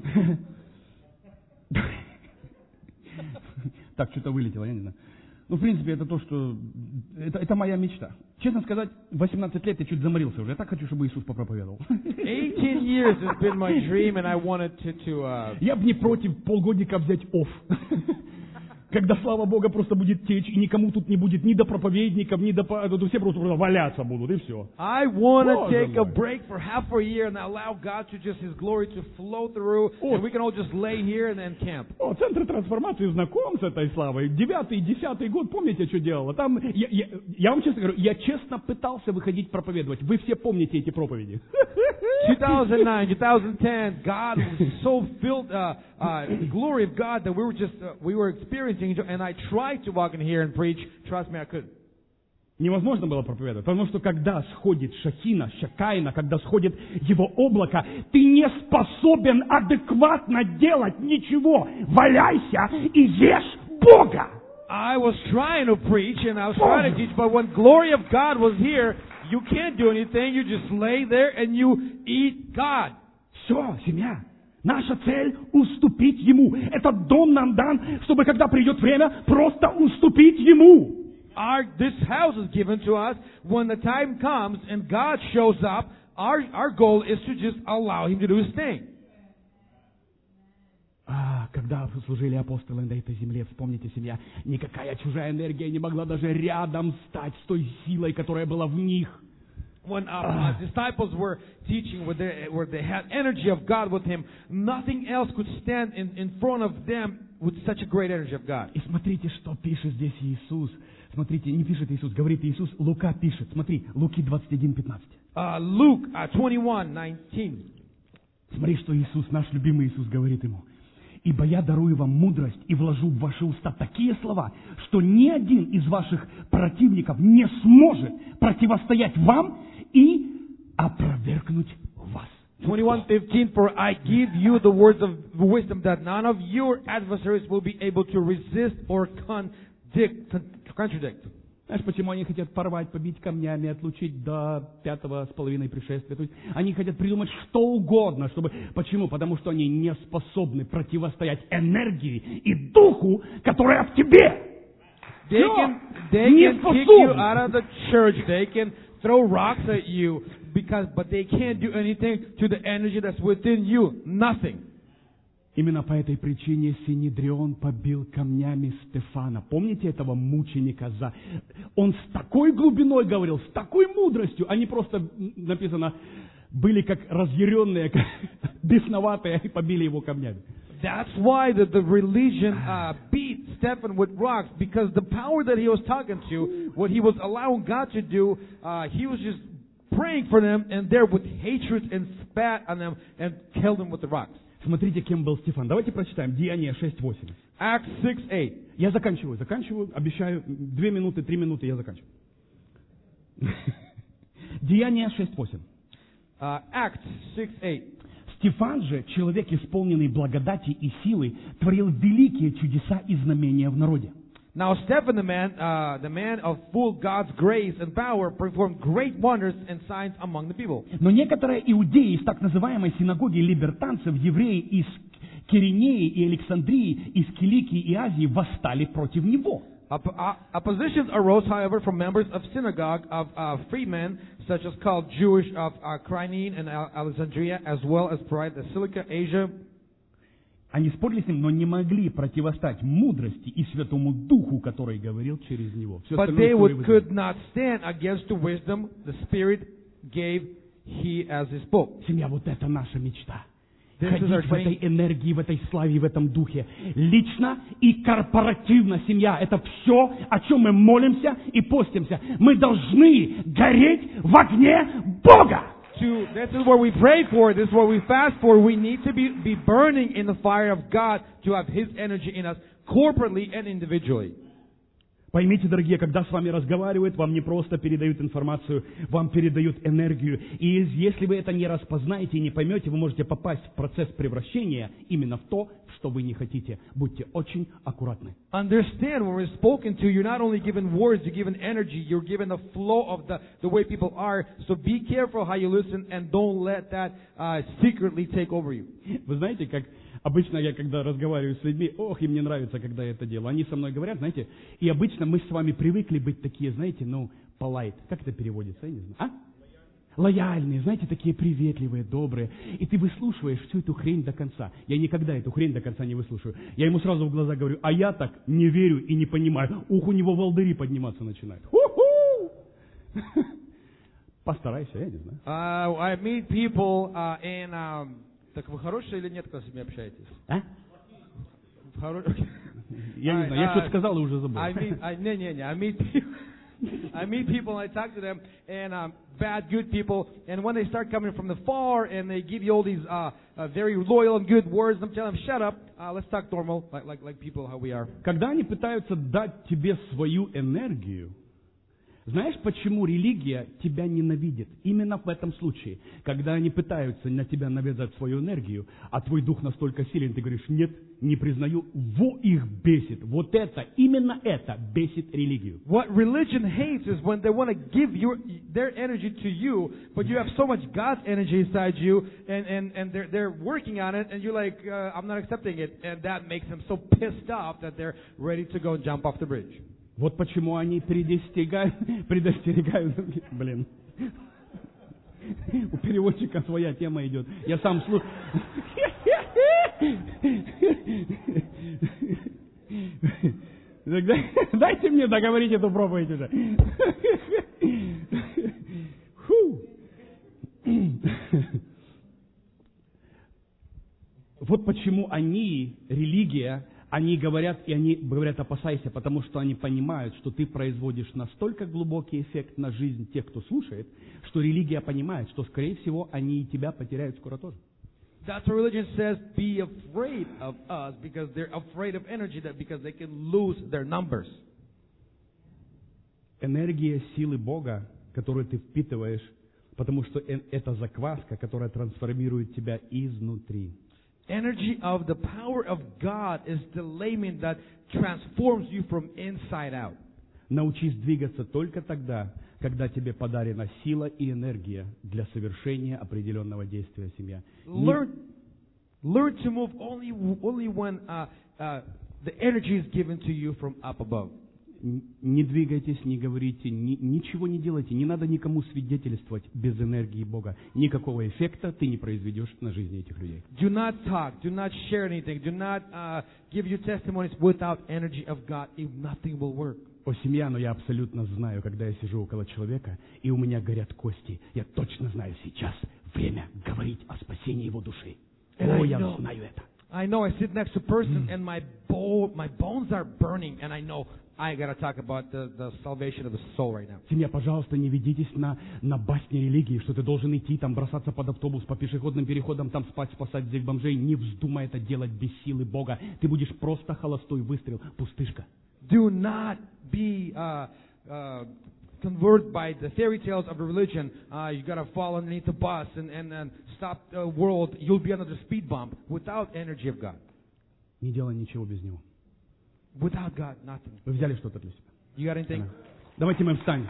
Так, что-то вылетело, я не знаю. Ну, в принципе, это то, что... Это моя мечта. Честно сказать, 18 лет я чуть заморился уже. Я так хочу, чтобы Иисус попроповедовал. 18 years has been my dream, and I wanted to Я бы не против полгодика взять офф. Когда слава Бога просто будет течь, и никому тут не будет ни до проповедников, ни до... Все просто валяться будут, и все. I want to take a break for half a year and allow God to just His glory to flow through, and we can all just lay here and then camp. О, Центр трансформации знаком с этой славой. 9-й, 10-й год, помните, что делала? Там, я вам честно говорю, я честно пытался выходить проповедовать. Вы все помните эти проповеди. 2009, 2010, God was so filled, the glory of God that we were experiencing, and I tried to walk in here and preach. Trust me, I couldn't. Невозможно было проповедовать, потому что когда сходит Шахина, Шакайна, когда сходит его облако, ты не способен адекватно делать ничего. Валяйся и ешь Бога. I was trying to preach and I was trying to teach, but when glory of God was here, you can't do anything. You just lay there and you eat God. Все, семья. Наша цель – уступить Ему. Этот дом нам дан, чтобы, когда придет время, просто уступить Ему. This house is given to us. When the time comes and God shows up, our goal is to just allow Him to do His thing. Когда служили апостолы на этой земле, вспомните, семья, никакая чужая энергия не могла даже рядом стать с той силой, которая была в них. When disciples were teaching, where they had energy of God with Him, nothing else could stand in front of them with such a great energy of God. И смотрите, что пишет здесь Иисус. Смотрите, не пишет Иисус, говорит Иисус, Лука пишет. Смотри, Луки 21:15. Luke 21:19. Смотри, что Иисус, наш любимый Иисус, говорит ему. Ибо я дарую вам мудрость и вложу в ваши уста такие слова, что ни один из ваших противников не сможет противостоять вам и опровергнуть вас. 21:15, for I give you the words of wisdom that none of your adversaries will be able to resist or contradict. Знаешь, почему они хотят порвать, побить камнями, отлучить до 5.5 пришествия? То есть они хотят придумать что угодно, чтобы... Почему? Потому что они не способны противостоять энергии и духу, которая в тебе. They can kick you out of the church. They can throw rocks at you, but they can't do anything to the energy that's within you. Nothing. Именно по этой причине Синедрион побил камнями Стефана. Помните этого мученика? Он с такой глубиной говорил, с такой мудростью. Они просто, написано, были как разъяренные, как бесноватые, и побили его камнями. That's why the religion beat Stephen with rocks, because the power that he was talking to, what he was allowing God to do, he was just praying for them, and there with hatred and spat on them and killed them with the rocks. Смотрите, кем был Стефан. Давайте прочитаем Деяния 6:8. Acts 6:8. Я заканчиваю, обещаю, 2 минуты, 3 минуты, я заканчиваю. Деяния 6:8. Acts 6:8. Стефан же, человек, исполненный благодати и силы, творил великие чудеса и знамения в народе. Now Stephen, the man of full God's grace and power, performed great wonders and signs among the people. Но некоторые иудеи из так называемой синагоги либертанцев, евреи из Киринеи и Александрии, из Киликии и Азии восстали против него. Oppositions arose, however, from members of synagogue of freemen, such as called Jewish of Cyrene and Alexandria, as well as Pariah, Cilicia, Asia. Они спорили с ним, но не могли противостать мудрости и Святому Духу, который говорил через него. But they could not stand against the wisdom the Spirit gave he as he spoke. Семья, вот это наша мечта. Ходить в этой энергии, в этой славе, в этом духе. Лично и корпоративно, семья, это все, о чем мы молимся и постимся. Мы должны гореть в огне Бога. This is what we pray for. This is what we fast for. We need to be burning in the fire of God to have His energy in us, corporately and individually. Поймите, дорогие, когда с вами разговаривают, вам не просто передают информацию, вам передают энергию. И если вы это не распознаете и не поймете, вы можете попасть в процесс превращения именно в то, что вы не хотите. Будьте очень аккуратны. Understand, when we're spoken to, you're not only given words, you're given energy, you're given the flow of the way people are. So be careful how you listen and don't let that secretly take over you. Вы знаете, как обычно я, когда разговариваю с людьми, им не нравится, когда я это делаю. Они со мной говорят, знаете, и обычно мы с вами привыкли быть такие, знаете, polite. Как это переводится, я не знаю. Лояльные, знаете, такие приветливые, добрые. И ты выслушиваешь всю эту хрень до конца. Я никогда эту хрень до конца не выслушаю. Я ему сразу в глаза говорю, а я так не верю и не понимаю. У него волдыри подниматься начинают. Постарайся, я не знаю. I meet people Так вы хорошие или нет, когда с ними общаетесь? Я не знаю, я что-то сказал и уже забыл. I meet people, I talk to them, and bad, good people, and when they start coming from the far, and they give you all these very loyal and good words, I'm telling them, shut up, let's talk normal, like people, how we are. Когда они пытаются дать тебе свою энергию, знаешь, почему религия тебя ненавидит? Именно в этом случае, когда они пытаются на тебя навязать свою энергию, а твой дух настолько силен, ты говоришь, нет, не признаю, их бесит. Вот это, именно это бесит религию. What religion hates is when they want to give their energy to you, but you have so much God's energy inside you, and they're working on it, and you're like, I'm not accepting it, and that makes them so pissed off that they're ready to go and jump off the bridge. Вот почему они предостерегают. Блин. У переводчика своя тема идет. Я сам слушаю. Дайте мне договорить эту проповедь уже. Вот почему религия, они говорят, опасайся, потому что они понимают, что ты производишь настолько глубокий эффект на жизнь тех, кто слушает, что религия понимает, что, скорее всего, они и тебя потеряют скоро тоже. That's what religion says, be afraid of us, because they're afraid of energy, that because they can lose their numbers. Энергия силы Бога, которую ты впитываешь, потому что это закваска, которая трансформирует тебя изнутри. Energy of the power of God is the layman that transforms you from inside out. Научись двигаться только тогда, когда тебе подарена сила и энергия для совершения определенного действия семья. Learn to move only when the energy is given to you from up above. Не двигайтесь, не говорите, ничего не делайте. Не надо никому свидетельствовать без энергии Бога. Никакого эффекта ты не произведешь на жизни этих людей. Do not talk, do not share anything, do not give your testimonies without energy of God, if nothing will work. О, семья, но я абсолютно знаю, когда я сижу около человека, и у меня горят кости, я точно знаю, сейчас время говорить о спасении его души. О, я знаю это. I know I sit next to a person and my bones are burning, and I know I gotta talk about the salvation of the soul right now. Семья, пожалуйста, не ведитесь на басни религии, что ты должен идти, там, бросаться под автобус, по пешеходным переходам, там спать, спасать здесь бомжей. Не вздумай это делать без силы Бога. Ты будешь просто холостой выстрел, пустышка. Do not be converted by the fairy tales of religion. You gotta fall underneath the bus and stop the world. You'll be under the speed bump without energy of God. Не делай ничего без Него. Without God, nothing. Вы взяли что-то для себя? You got anything? Давайте мы встанем.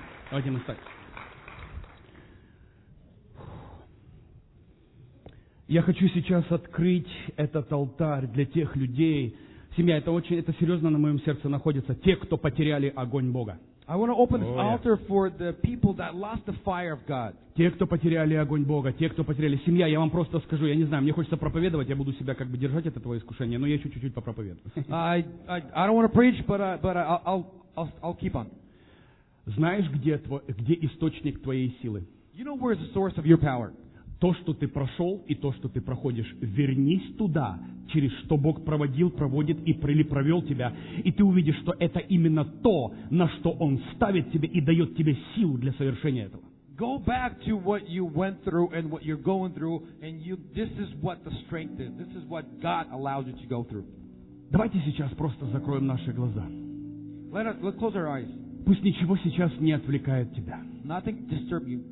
Я хочу сейчас открыть этот алтарь для тех людей. Семья, это серьезно на моем сердце находится. Те, кто потеряли огонь Бога. I want to open this altar for the people that lost the fire of God. Те, кто потеряли огонь Бога, те, кто потеряли... Семья, я вам просто скажу, я не знаю, мне хочется проповедовать, я буду себя как бы держать от этого искушения, но я еще чуть-чуть попроповедую. I don't want to preach, but I'll keep on. Знаешь, где источник твоей силы? You know where is the source of your power? То, что ты прошел, и то, что ты проходишь, вернись туда, через что Бог проводит или провел тебя, и ты увидишь, что это именно то, на что Он ставит тебя и дает тебе силу для совершения этого. Go back to what you went through and what you're going through, and this is what the strength is. This is what God allows you to go through. Давайте сейчас просто закроем наши глаза. Let's close our eyes. Пусть ничего сейчас не отвлекает тебя. Nothing disturb you.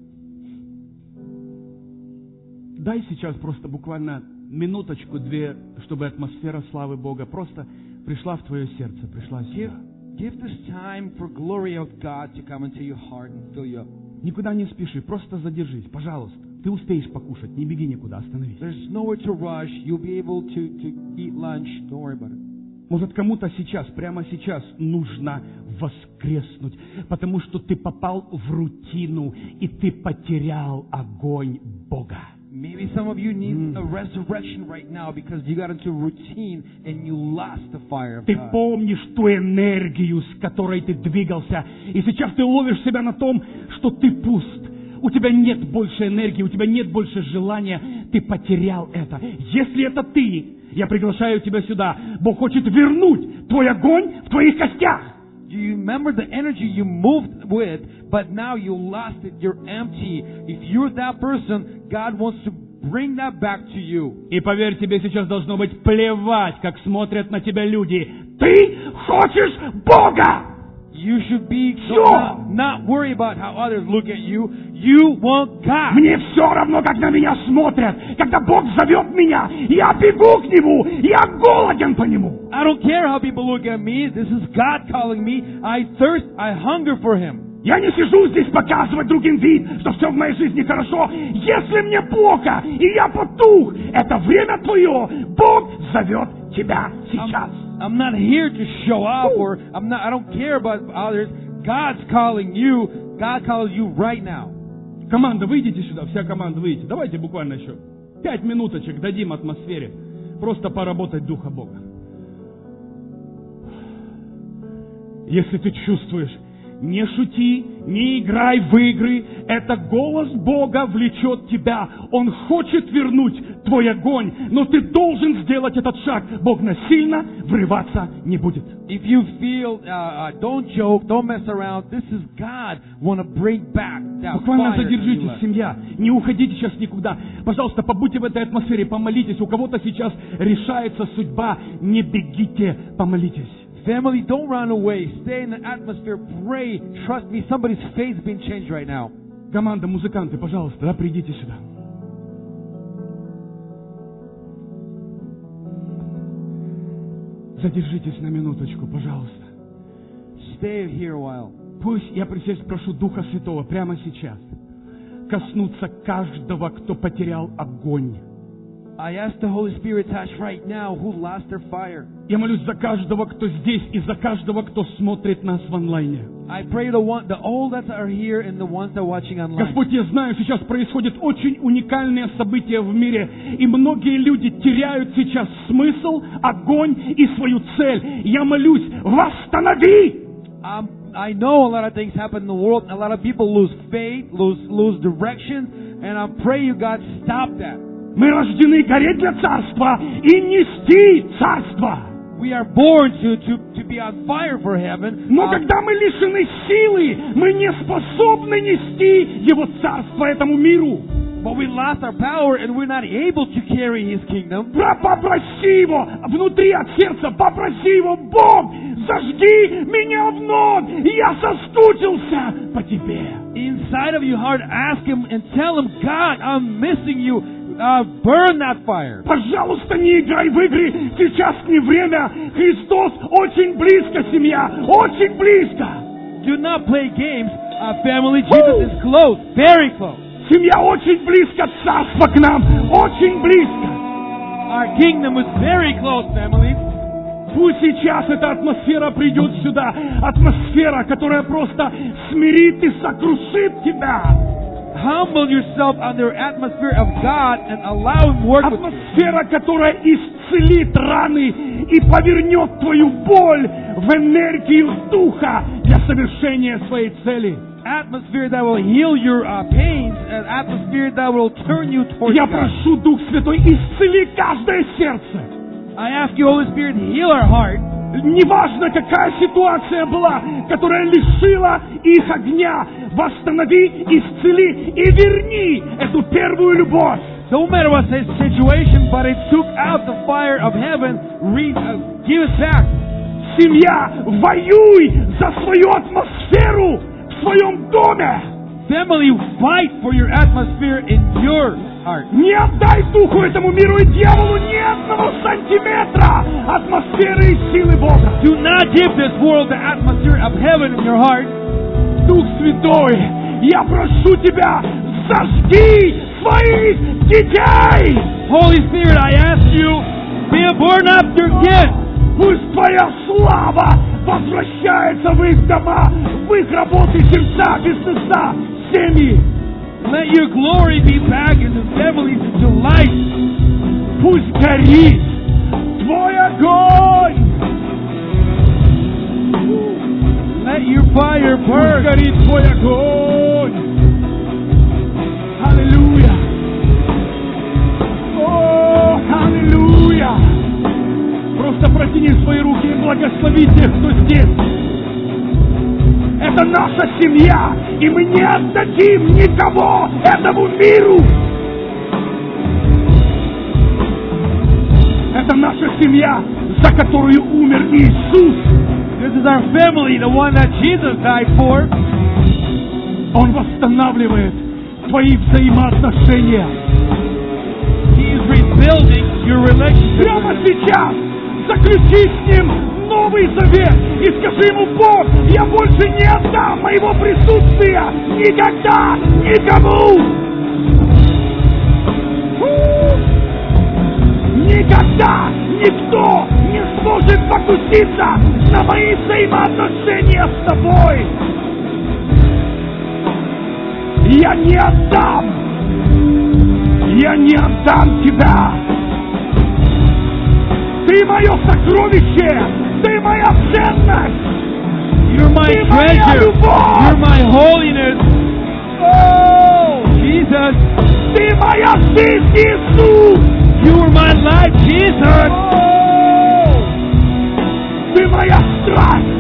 Дай сейчас просто буквально минуточку-две, чтобы атмосфера славы Бога просто пришла в твое сердце, пришла сюда. Give this time for glory of God to come into your heart and fill you up. Никуда не спеши, просто задержись, пожалуйста. Ты успеешь покушать, не беги никуда, остановись. There's nowhere to rush. You'll be able to eat lunch. Don't worry about it. Может, кому-то сейчас, прямо сейчас нужно воскреснуть, потому что ты попал в рутину, и ты потерял огонь Бога. Maybe some of you need a resurrection right now because you got into routine and you lost the fire of Ты God. помнишь ту энергию, с которой ты двигался, и сейчас ты ловишь себя на том, что ты пуст. У тебя нет больше энергии, у тебя нет больше желания, ты потерял это. Если это ты, я приглашаю тебя сюда. Бог хочет вернуть твой огонь в твоих костях. Do you remember the energy you moved with, but now you lost it, you're empty? If you're that person, God wants to bring that back to you. И поверь, тебе сейчас должно быть плевать, как смотрят на тебя люди. Ты хочешь Бога! You should be not worry about how others look at you. You want God. Мне все равно, как на меня смотрят. Когда Бог зовет меня, я бегу к Нему. Я голоден по Нему. I don't care how people look at me. This is God calling me. I thirst. I hunger for Him. Я не сижу здесь показывать другим вид, что все в моей жизни хорошо. Если мне плохо, и я потух, это время твое. Бог зовет тебя сейчас. I'm not here to show off, or I don't care about others. God's calling you. God calls you right now. Команда, выйдите сюда, вся команда, выйдите. Давайте буквально еще 5 минуточек дадим атмосфере. Просто поработать Духа Бога. Если ты чувствуешь, не шути, Не играй в игры. Это голос Бога влечет тебя. Он хочет вернуть твой огонь, но ты должен сделать этот шаг. Бог насильно врываться не будет. If you feel, don't joke, don't mess around. This is God want to bring back that Буквально fire that you задержитесь, left. семья. Не уходите сейчас никуда. Пожалуйста, побудьте в этой атмосфере, помолитесь. У кого-то сейчас решается судьба. Не бегите, помолитесь. Family, don't run away. Stay in the atmosphere. Pray. Trust me, somebody's fate's being changed right now. Команда, музыканты, пожалуйста, да, придите сюда. Задержитесь на минуточку, пожалуйста. Stay here a while. Пусть я присесть прошу Духа Святого прямо сейчас коснуться каждого, кто потерял огонь. I ask the Holy Spirit to touch right now who lost their fire. Я молюсь за каждого, кто здесь, и за каждого, кто смотрит нас в онлайне. I pray the all that are here and the ones that are watching online. Господь, я знаю, сейчас происходят очень уникальные события в мире, и многие люди теряют сейчас смысл, огонь и свою цель. Я молюсь, восстанови! I know a lot of things happen in the world. A lot of people lose faith, lose direction, and I pray you, God, stop that. Мы рождены гореть для Царства и нести Царство. We are born to be on fire for heaven. Но когда мы лишены силы, мы не способны нести Его Царство этому миру. But we lost our power and we're not able to carry His kingdom. Попроси Его внутри от сердца, попроси Его, Бог, зажги меня вновь, я соскучился по Тебе. Inside of your heart, ask Him and tell Him, God, I'm missing you. Burn that fire. Пожалуйста, не играй в игры. Сейчас не время. Христос очень близко, семья. Очень близко. Do not play games, family. Jesus is close, very close. Семья очень близко. Царство к нам очень близко. Our kingdom is very close, family. Пусть сейчас эта атмосфера придет сюда. Атмосфера, которая просто смирит и сокрушит тебя. Humble yourself under the atmosphere of God and allow Him to work with you. Атмосфера, которая исцелит раны и повернет твою боль в энергию Духа для совершения своей цели. Atmosphere that will heal your pains, an atmosphere that will turn you towards Я God. прошу, Дух Святой, исцели каждое сердце. I ask you, Holy Spirit, to heal our heart. Неважно, какая ситуация была, которая лишила их огня, восстанови, исцели и верни эту первую любовь. Don't matter what the situation, but it took out the fire of heaven. Give it back. Семья, воюй за свою атмосферу в своем доме. Family, fight for your atmosphere in your heart. Не отдай духу этому миру и дьяволу ни одного сантиметра атмосферы и силы Бога. Do not give this world the atmosphere of heaven in your heart. Дух Святой, я прошу Тебя, зажги своих детей. Holy Spirit, I ask you, burn up your kids. Пусть Твоя слава возвращается в их дома, в их работы, сердца, бизнеса, семьи. Let your glory be back into families, into life. Пусть горит Твой огонь. Let your fire burn. Пусть горит Твой огонь. Аллилуйя. О, аллилуйя. Просто протяни свои руки и благослови тех, кто здесь. Это наша семья, и мы не отдадим никого этому миру. Это наша семья, за которую умер Иисус. This is our family, the one that Jesus died for. Он восстанавливает твои взаимоотношения. He is rebuilding your relationship. Прямо сейчас заключи с Ним Новый Завет и скажи Ему: Бог, я больше не отдам моего присутствия никогда никому. Никогда никто не сможет покуситься на мои взаимоотношения с тобой. Я не отдам тебя. Ты мое сокровище, ты моя ценность. You're my Ты моя treasure. любовь. You're my holiness. О, Jesus, Ты моя жизнь, Иисус. you are my life, Jesus. О, Ты моя страсть.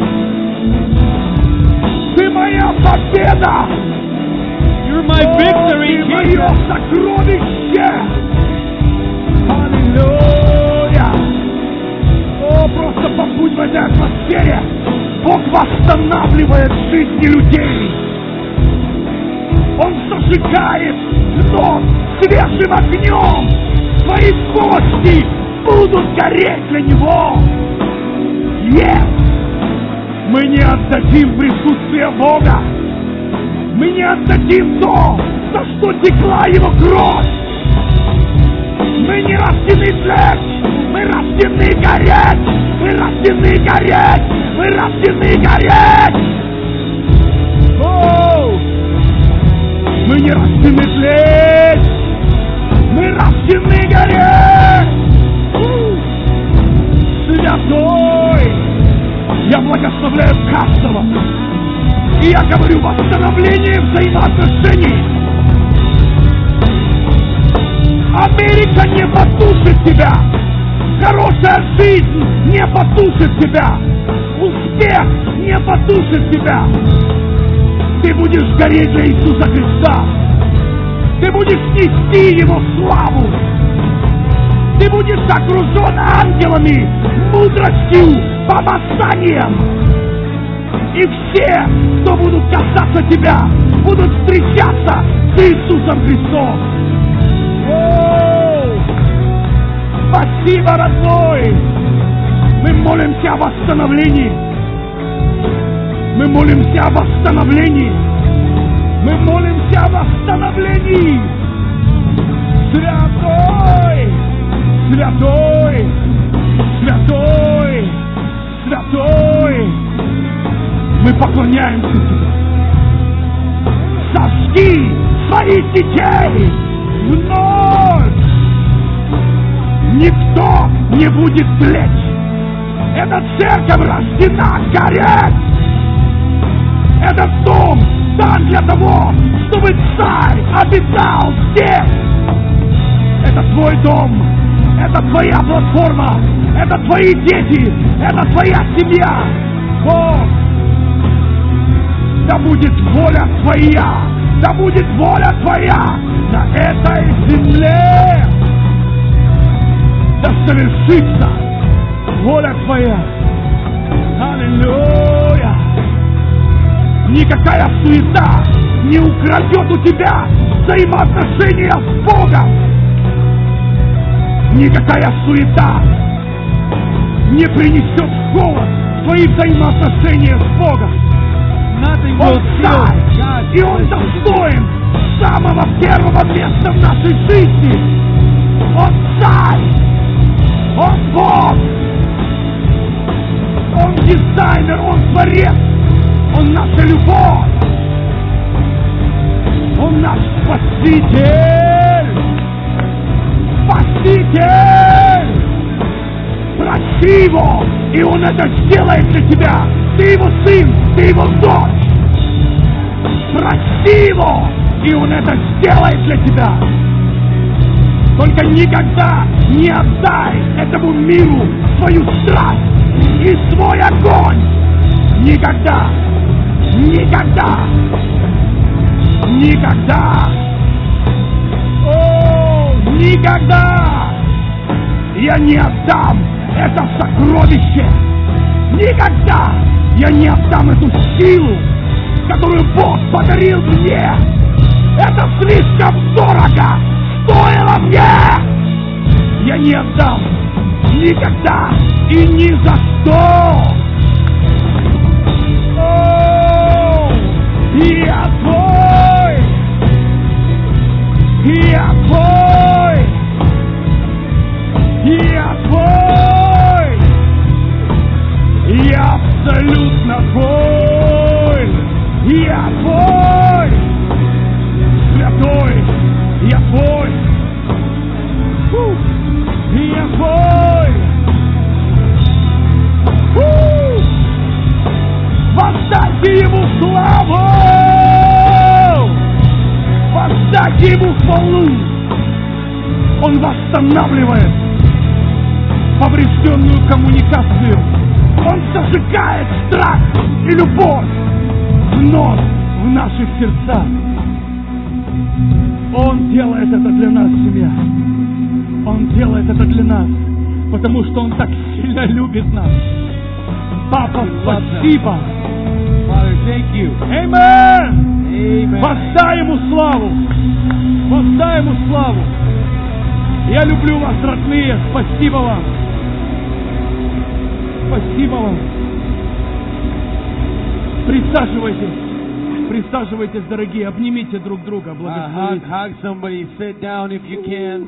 Ты моя победа. You're my О, victory, Ты мое Jesus. сокровище. Аллилуйя. О, просто побудь в этой атмосфере. Бог восстанавливает жизни людей. Он зажигает вновь свежим огнем. Твои кости будут гореть для Него. Нет! Мы не отдадим присутствие Бога. Мы не отдадим то, за что текла Его кровь. Мы не рождены тлеть. Мы рождены гореть. Мы рождены гореть. Мы рождены гореть. О! Мы не рождены тлеть. Мы рождены гореть. Святой! Я благословляю каждого. И я говорю восстановление взаимоотношений. Америка не потушит тебя. Хорошая жизнь не потушит тебя. Успех не потушит тебя. Ты будешь гореть для Иисуса Христа. Ты будешь нести Его славу. Ты будешь окружен ангелами, мудростью, помазанием. И все, кто будут касаться тебя, будут встречаться с Иисусом Христом. О! Спасибо, родной! Мы молимся о восстановлении. Мы молимся о восстановлении. Мы молимся о восстановлении. Святой! Святой! Святой! Святой! Мы поклоняемся Тебе. Зажги своих детей вновь. Никто не будет тлеть. Эта церковь рождена гореть. Этот дом дан для того, чтобы царь обитал здесь. Это твой дом. Это твоя платформа. Это твои дети. Это твоя семья. Бог. Да будет воля Твоя, да будет воля Твоя на этой земле. Да совершится воля Твоя. Аллилуйя. Никакая суета не украдет у тебя взаимоотношения с Богом. Никакая суета не принесет холод в твои взаимоотношения с Богом. Он царь, и Он достоин самого первого места в нашей жизни. Он царь, Он Бог, Он дизайнер, Он творец, Он наша любовь, Он наш Спаситель, Спаситель. Проси Его, и Он это сделает для тебя. Ты Его сын, ты Его дочь. Проси Его, и Он это сделает для тебя. Только никогда не отдай этому миру свою страсть и свой огонь. Никогда, никогда, никогда. О, никогда я не отдам это сокровище. Никогда я не отдам эту силу, которую Бог подарил мне. Это слишком дорого стоило мне. Я не отдам никогда и ни за что. О, я твой, я твой, я твой, я абсолютно твой. Я твой, святой, я твой, я твой. Он восстанавливает поврежденную коммуникацию. Он зажигает страх и любовь вновь в наших сердцах. Он делает это для нас, семья. Он делает это для нас, потому что Он так сильно любит нас. Папа, спасибо. Father, thank you. Amen. Amen. Воздай Ему славу. Воздай Ему славу. Я люблю вас, родные. Спасибо вам. Спасибо вам. Присаживайтесь. Присаживайтесь, дорогие. Обнимите друг друга. Благословите. Hug somebody. Sit down if you can.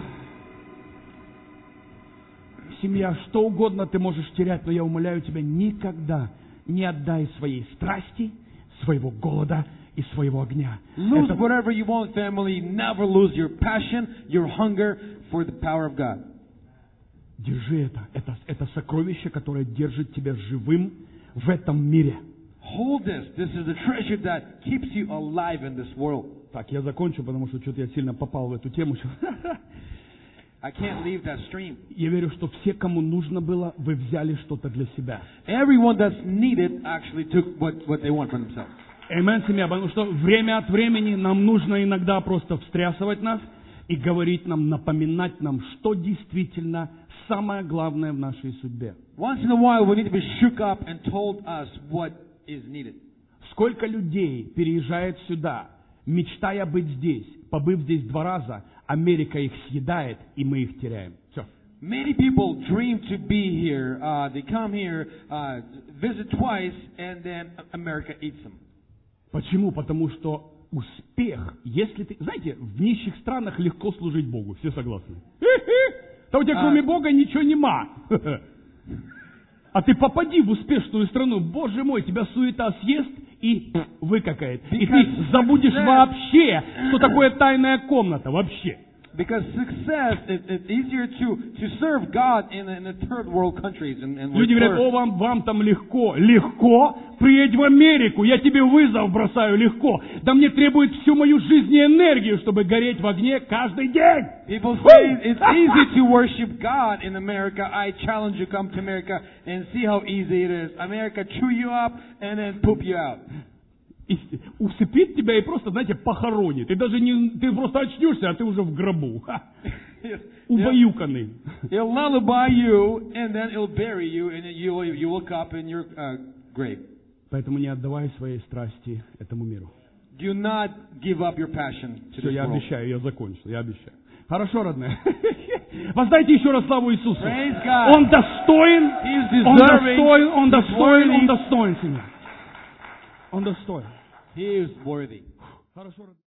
Семья, что угодно ты можешь терять, но я умоляю тебя, никогда не отдай своей страсти, своего голода и своего огня. Lose Это- whatever you want, family. Never lose your passion, your hunger for the power of God. Держи это сокровище, которое держит тебя живым в этом мире. Hold this. This is the treasure that keeps you alive in this world. Так, я закончу, потому что что-то я сильно попал в эту тему. I can't leave that stream. Я верю, что все, кому нужно было, вы взяли что-то для себя. Everyone that's needed actually took what they want for themselves. Amen, семья, потому что время от времени нам нужно иногда просто встрясывать нас и говорить нам, напоминать нам, что действительно самое главное в нашей судьбе. Once in a while, we need to be shook up and told us what is needed. Сколько людей переезжает сюда, мечтая быть здесь, побыв здесь 2 раза, Америка их съедает, и мы их теряем. Все. Many people dream to be here. They come here, visit twice, and then America eats them. Почему? Потому что успех, если ты... Знаете, в нищих странах легко служить Богу, все согласны? Да у тебя кроме Бога ничего нема. А ты попади в успешную страну, Боже мой, тебя суета съест и выкакает. И ты забудешь вообще, что такое тайная комната, вообще. Because success, it's easier to serve God in the third world countries. And Люди говорят, о, вам там легко. Легко? Приедь в Америку, я тебе вызов бросаю, легко. Да мне требует всю мою жизнь и энергию, чтобы гореть в огне каждый день. People say it's easy to worship God in America. I challenge you, come to America and see how easy it is. America chew you up and then poop you out. И усыпит тебя и просто, знаете, похоронит. Ты даже не, ты просто очнешься, а ты уже в гробу. Ха. Убаюканный. It'll lullaby you and then it'll bury you and then you wake up in your grave. Поэтому не отдавай своей страсти этому миру. Do not give up your passion to Все, this я world. обещаю, я закончил, я обещаю. Хорошо, родные. Воздайте еще раз славу Иисусу. Praise God. Он достоин, He's он deserving. достоин, он He's достоин, worthy. он достоин, семья. Он достоин. He is worthy. Хорошо, родные.